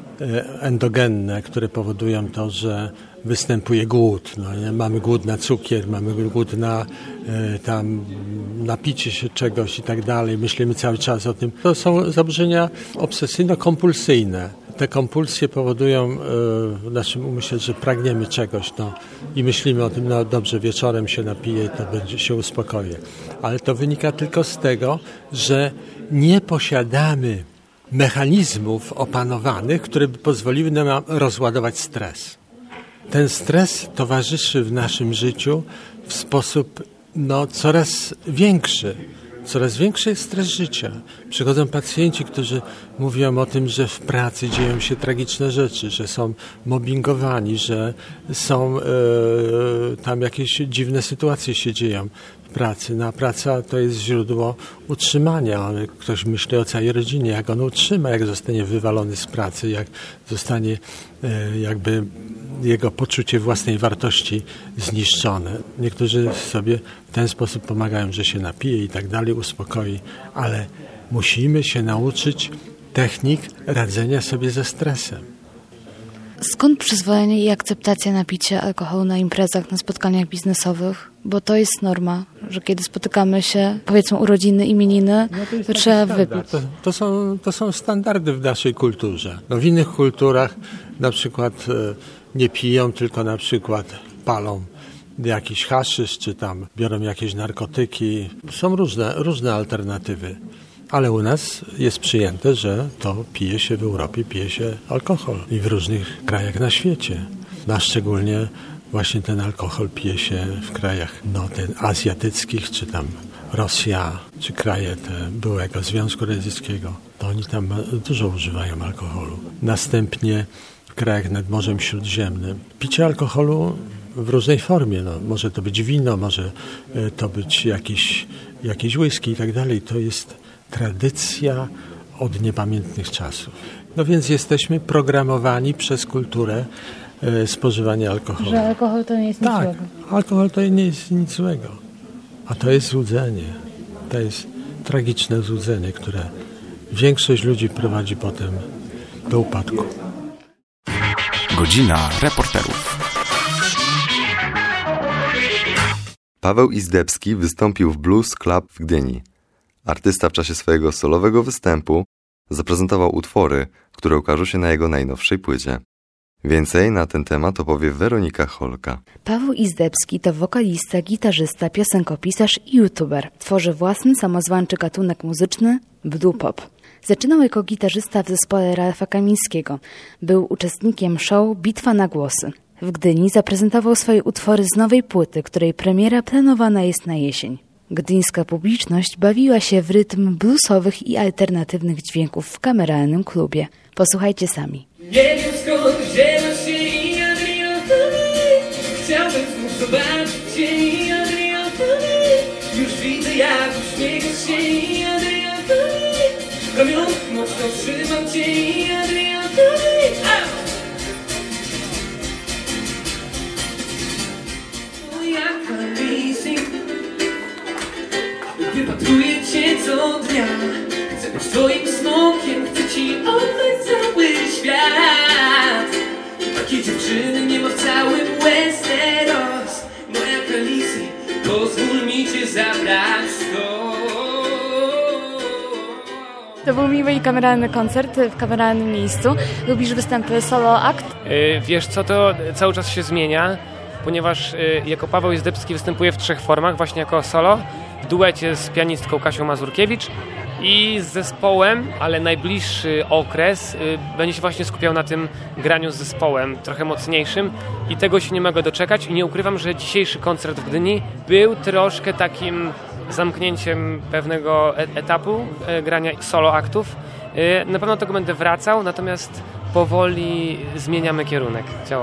endogenne, które powodują to, że występuje głód. No, nie? Mamy głód na cukier, mamy głód na e, tam napicie się czegoś i tak dalej. Myślimy cały czas o tym. To są zaburzenia obsesyjno-kompulsyjne. Te kompulsje powodują e, w naszym umyśle, że pragniemy czegoś no, i myślimy o tym, no dobrze, wieczorem się napiję i to będzie się uspokoję. Ale to wynika tylko z tego, że nie posiadamy mechanizmów opanowanych, które by pozwoliły nam rozładować stres. Ten stres towarzyszy w naszym życiu w sposób no, coraz większy. Coraz większy jest stres życia. Przychodzą pacjenci, którzy mówią o tym, że w pracy dzieją się tragiczne rzeczy, że są mobbingowani, że są e, tam jakieś dziwne sytuacje się dzieją w pracy. No, a praca to jest źródło utrzymania. Ktoś myśli o całej rodzinie, jak on utrzyma, jak zostanie wywalony z pracy, jak zostanie e, jakby jego poczucie własnej wartości zniszczone. Niektórzy sobie w ten sposób pomagają, że się napije i tak dalej, uspokoi, ale musimy się nauczyć technik radzenia sobie ze stresem.
Skąd przyzwolenie i akceptacja na picie alkoholu na imprezach, na spotkaniach biznesowych? Bo to jest norma, że kiedy spotykamy się, powiedzmy urodziny, imieniny, no to, to trzeba wypić.
To, to, są, to są standardy w naszej kulturze. No w innych kulturach na przykład e, nie piją, tylko na przykład palą jakiś haszysz, czy tam biorą jakieś narkotyki. Są różne, różne alternatywy. Ale u nas jest przyjęte, że to pije się w Europie, pije się alkohol i w różnych krajach na świecie. A szczególnie właśnie ten alkohol pije się w krajach no, ten azjatyckich, czy tam Rosja, czy kraje te byłego Związku Radzieckiego. To oni tam dużo używają alkoholu. Następnie w krajach nad Morzem Śródziemnym. Picie alkoholu w różnej formie. No, może to być wino, może to być jakiś, jakiś whisky i tak dalej. To jest tradycja od niepamiętnych czasów. No więc jesteśmy programowani przez kulturę e, spożywania alkoholu.
Że alkohol to nie jest nic
tak,
złego.
Alkohol to nie jest nic złego. A to jest złudzenie. To jest tragiczne złudzenie, które większość ludzi prowadzi potem do upadku.
Godzina reporterów.
Paweł Izdebski wystąpił w Blues Club w Gdyni. Artysta w czasie swojego solowego występu zaprezentował utwory, które ukażą się na jego najnowszej płycie. Więcej na ten temat opowie Weronika Holka.
Paweł Izdebski to wokalista, gitarzysta, piosenkopisarz i youtuber. Tworzy własny, samozwańczy gatunek muzyczny blue pop. Zaczynał jako gitarzysta w zespole Ralfa Kamińskiego. Był uczestnikiem show Bitwa na głosy. W Gdyni zaprezentował swoje utwory z nowej płyty, której premiera planowana jest na jesień. Gdyńska publiczność bawiła się w rytm bluesowych i alternatywnych dźwięków w kameralnym klubie. Posłuchajcie sami.
Nie wiem skąd wzięła się i Adrian chciałbym znów zobaczyć cię i Adrian już widzę jak uśmiechasz się i Adrian w ramionach mocno trzymam cię i Adrian jak leasing wypatruję cię co dnia. Chcę być twoim smokiem, chcę ci oddać cały świat. Takiej dziewczyny nie ma w całym Westeros. Moja Khaleesi, pozwól mi cię zabrać stąd.
To był miły i kameralny koncert w kameralnym miejscu. Lubisz występy solo act?
Yy, wiesz co, to cały czas się zmienia, ponieważ yy, jako Paweł Izdebski występuje w trzech formach, właśnie jako solo, w duecie z pianistką Kasią Mazurkiewicz i z zespołem, ale najbliższy okres y, będzie się właśnie skupiał na tym graniu z zespołem, trochę mocniejszym i tego się nie mogę doczekać i nie ukrywam, że dzisiejszy koncert w Gdyni był troszkę takim zamknięciem pewnego e- etapu e, grania solo aktów. Y, na pewno do tego będę wracał, natomiast powoli zmieniamy kierunek działania.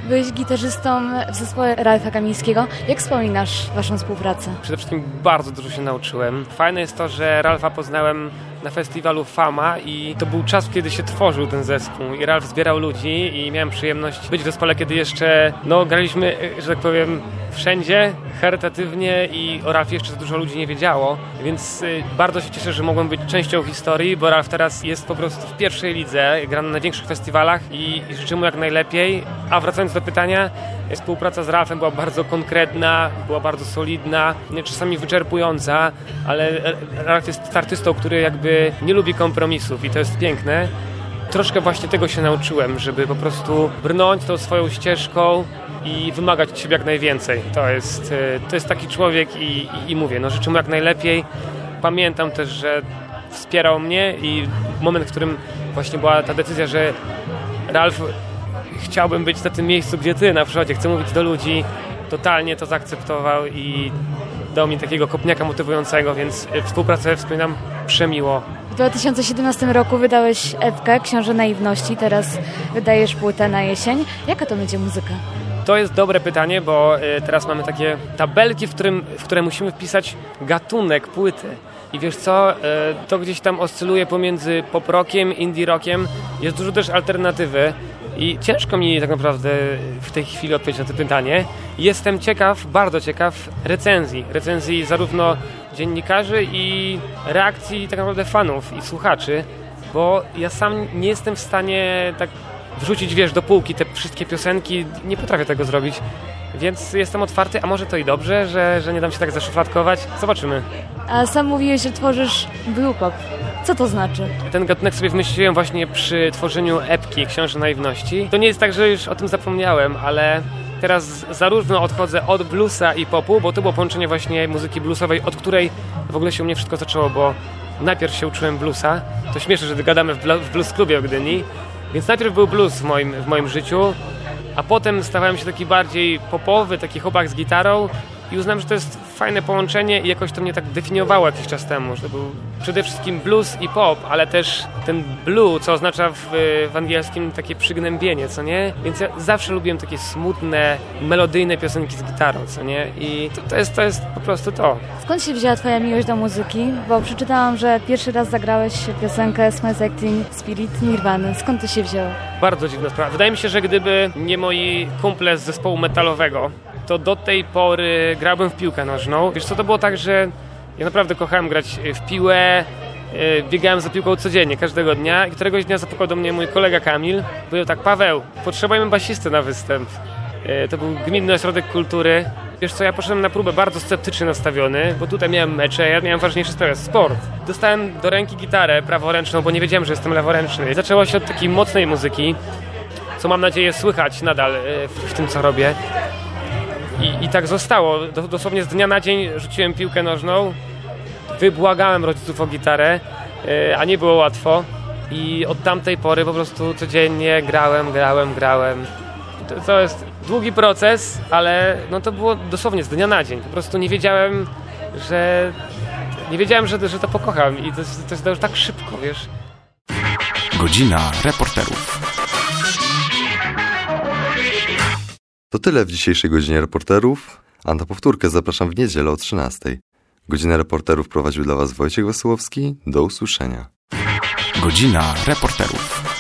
byłeś gitarzystą w zespole Ralfa Kamińskiego. Jak wspominasz waszą współpracę?
Przede wszystkim bardzo dużo się nauczyłem. Fajne jest to, że Ralfa poznałem na festiwalu Fama i to był czas, kiedy się tworzył ten zespół i Ralf zbierał ludzi i miałem przyjemność być w zespole, kiedy jeszcze no, graliśmy, że tak powiem, wszędzie, charytatywnie i o Ralfie jeszcze dużo ludzi nie wiedziało, więc y, bardzo się cieszę, że mogłem być częścią historii, bo Ralf teraz jest po prostu w pierwszej lidze, gra na największych festiwalach i, i życzę mu jak najlepiej. A wracając do pytania, współpraca z Ralfem była bardzo konkretna, była bardzo solidna, czasami wyczerpująca, ale Ralf jest artystą, który jakby nie lubi kompromisów i to jest piękne. Troszkę właśnie tego się nauczyłem, żeby po prostu brnąć tą swoją ścieżką i wymagać od siebie jak najwięcej. To jest, to jest taki człowiek i, i, i mówię, no życzę mu jak najlepiej. Pamiętam też, że wspierał mnie i moment, w którym właśnie była ta decyzja, że Ralf, chciałbym być na tym miejscu, gdzie ty na przodzie, chcę mówić do ludzi, totalnie to zaakceptował i dał mi takiego kopniaka motywującego, więc współpracę wspominam przemiło.
W dwa tysiące siedemnastym roku wydałeś epkę Książę Naiwności, teraz wydajesz płytę na jesień. Jaka to będzie muzyka?
To jest dobre pytanie, bo teraz mamy takie tabelki, w, którym, w które musimy wpisać gatunek płyty. I wiesz co, to gdzieś tam oscyluje pomiędzy pop rockiem, indie rockiem, jest dużo też alternatywy. I ciężko mi tak naprawdę w tej chwili odpowiedzieć na to pytanie. Jestem ciekaw, bardzo ciekaw recenzji. Recenzji zarówno dziennikarzy i reakcji tak naprawdę fanów i słuchaczy, bo ja sam nie jestem w stanie tak wrzucić, wiesz, do półki te wszystkie piosenki. Nie potrafię tego zrobić. Więc jestem otwarty, a może to i dobrze, że, że nie dam się tak zaszufladkować. Zobaczymy.
A sam mówiłeś, że tworzysz blue pop. Co to znaczy?
Ten gatunek sobie wymyśliłem właśnie przy tworzeniu epki Książę Naiwności. To nie jest tak, że już o tym zapomniałem, ale teraz zarówno odchodzę od bluesa i popu, bo to było połączenie właśnie muzyki bluesowej, od której w ogóle się u mnie wszystko zaczęło, bo najpierw się uczyłem bluesa. To śmieszne, że gadamy w blues klubie w Gdyni. Więc najpierw był blues w moim, w moim życiu, a potem stawałem się taki bardziej popowy, taki chłopak z gitarą i uznałem, że to jest fajne połączenie i jakoś to mnie tak definiowało jakiś czas temu, że to był przede wszystkim blues i pop, ale też ten blue, co oznacza w, w angielskim takie przygnębienie, co nie? Więc ja zawsze lubiłem takie smutne, melodyjne piosenki z gitarą, co nie? I to, to, jest, to jest po prostu to.
Skąd się wzięła twoja miłość do muzyki? Bo przeczytałam, że pierwszy raz zagrałeś piosenkę Smells Like Teen Spirit Nirvany. Skąd to się wzięło?
Bardzo dziwna sprawa. Wydaje mi się, że gdyby nie moi kumple z zespołu metalowego, to do tej pory grałbym w piłkę nożną. Wiesz co, to było tak, że ja naprawdę kochałem grać w piłę, biegałem za piłką codziennie, każdego dnia i któregoś dnia zapukał do mnie mój kolega Kamil. Powiedział tak: Paweł, potrzebujemy basisty na występ. To był Gminny Ośrodek Kultury. Wiesz co, ja poszedłem na próbę bardzo sceptycznie nastawiony, bo tutaj miałem mecze, ja miałem ważniejsze sprawy, sport. Dostałem do ręki gitarę praworęczną, bo nie wiedziałem, że jestem leworęczny. Zaczęło się od takiej mocnej muzyki, co mam nadzieję słychać nadal w, w tym, co robię. I, I tak zostało. Dosłownie z dnia na dzień rzuciłem piłkę nożną, wybłagałem rodziców o gitarę, a nie było łatwo. I od tamtej pory po prostu codziennie grałem, grałem, grałem. To, to jest długi proces, ale no to było dosłownie z dnia na dzień. Po prostu nie wiedziałem, że nie wiedziałem, że, że to pokocham. I to, to jest już tak szybko, wiesz.
Godzina reporterów.
To tyle w dzisiejszej Godzinie Reporterów, a na powtórkę zapraszam w niedzielę o trzynastej. Godzinę Reporterów prowadził dla Was Wojciech Wesołowski. Do usłyszenia.
Godzina Reporterów.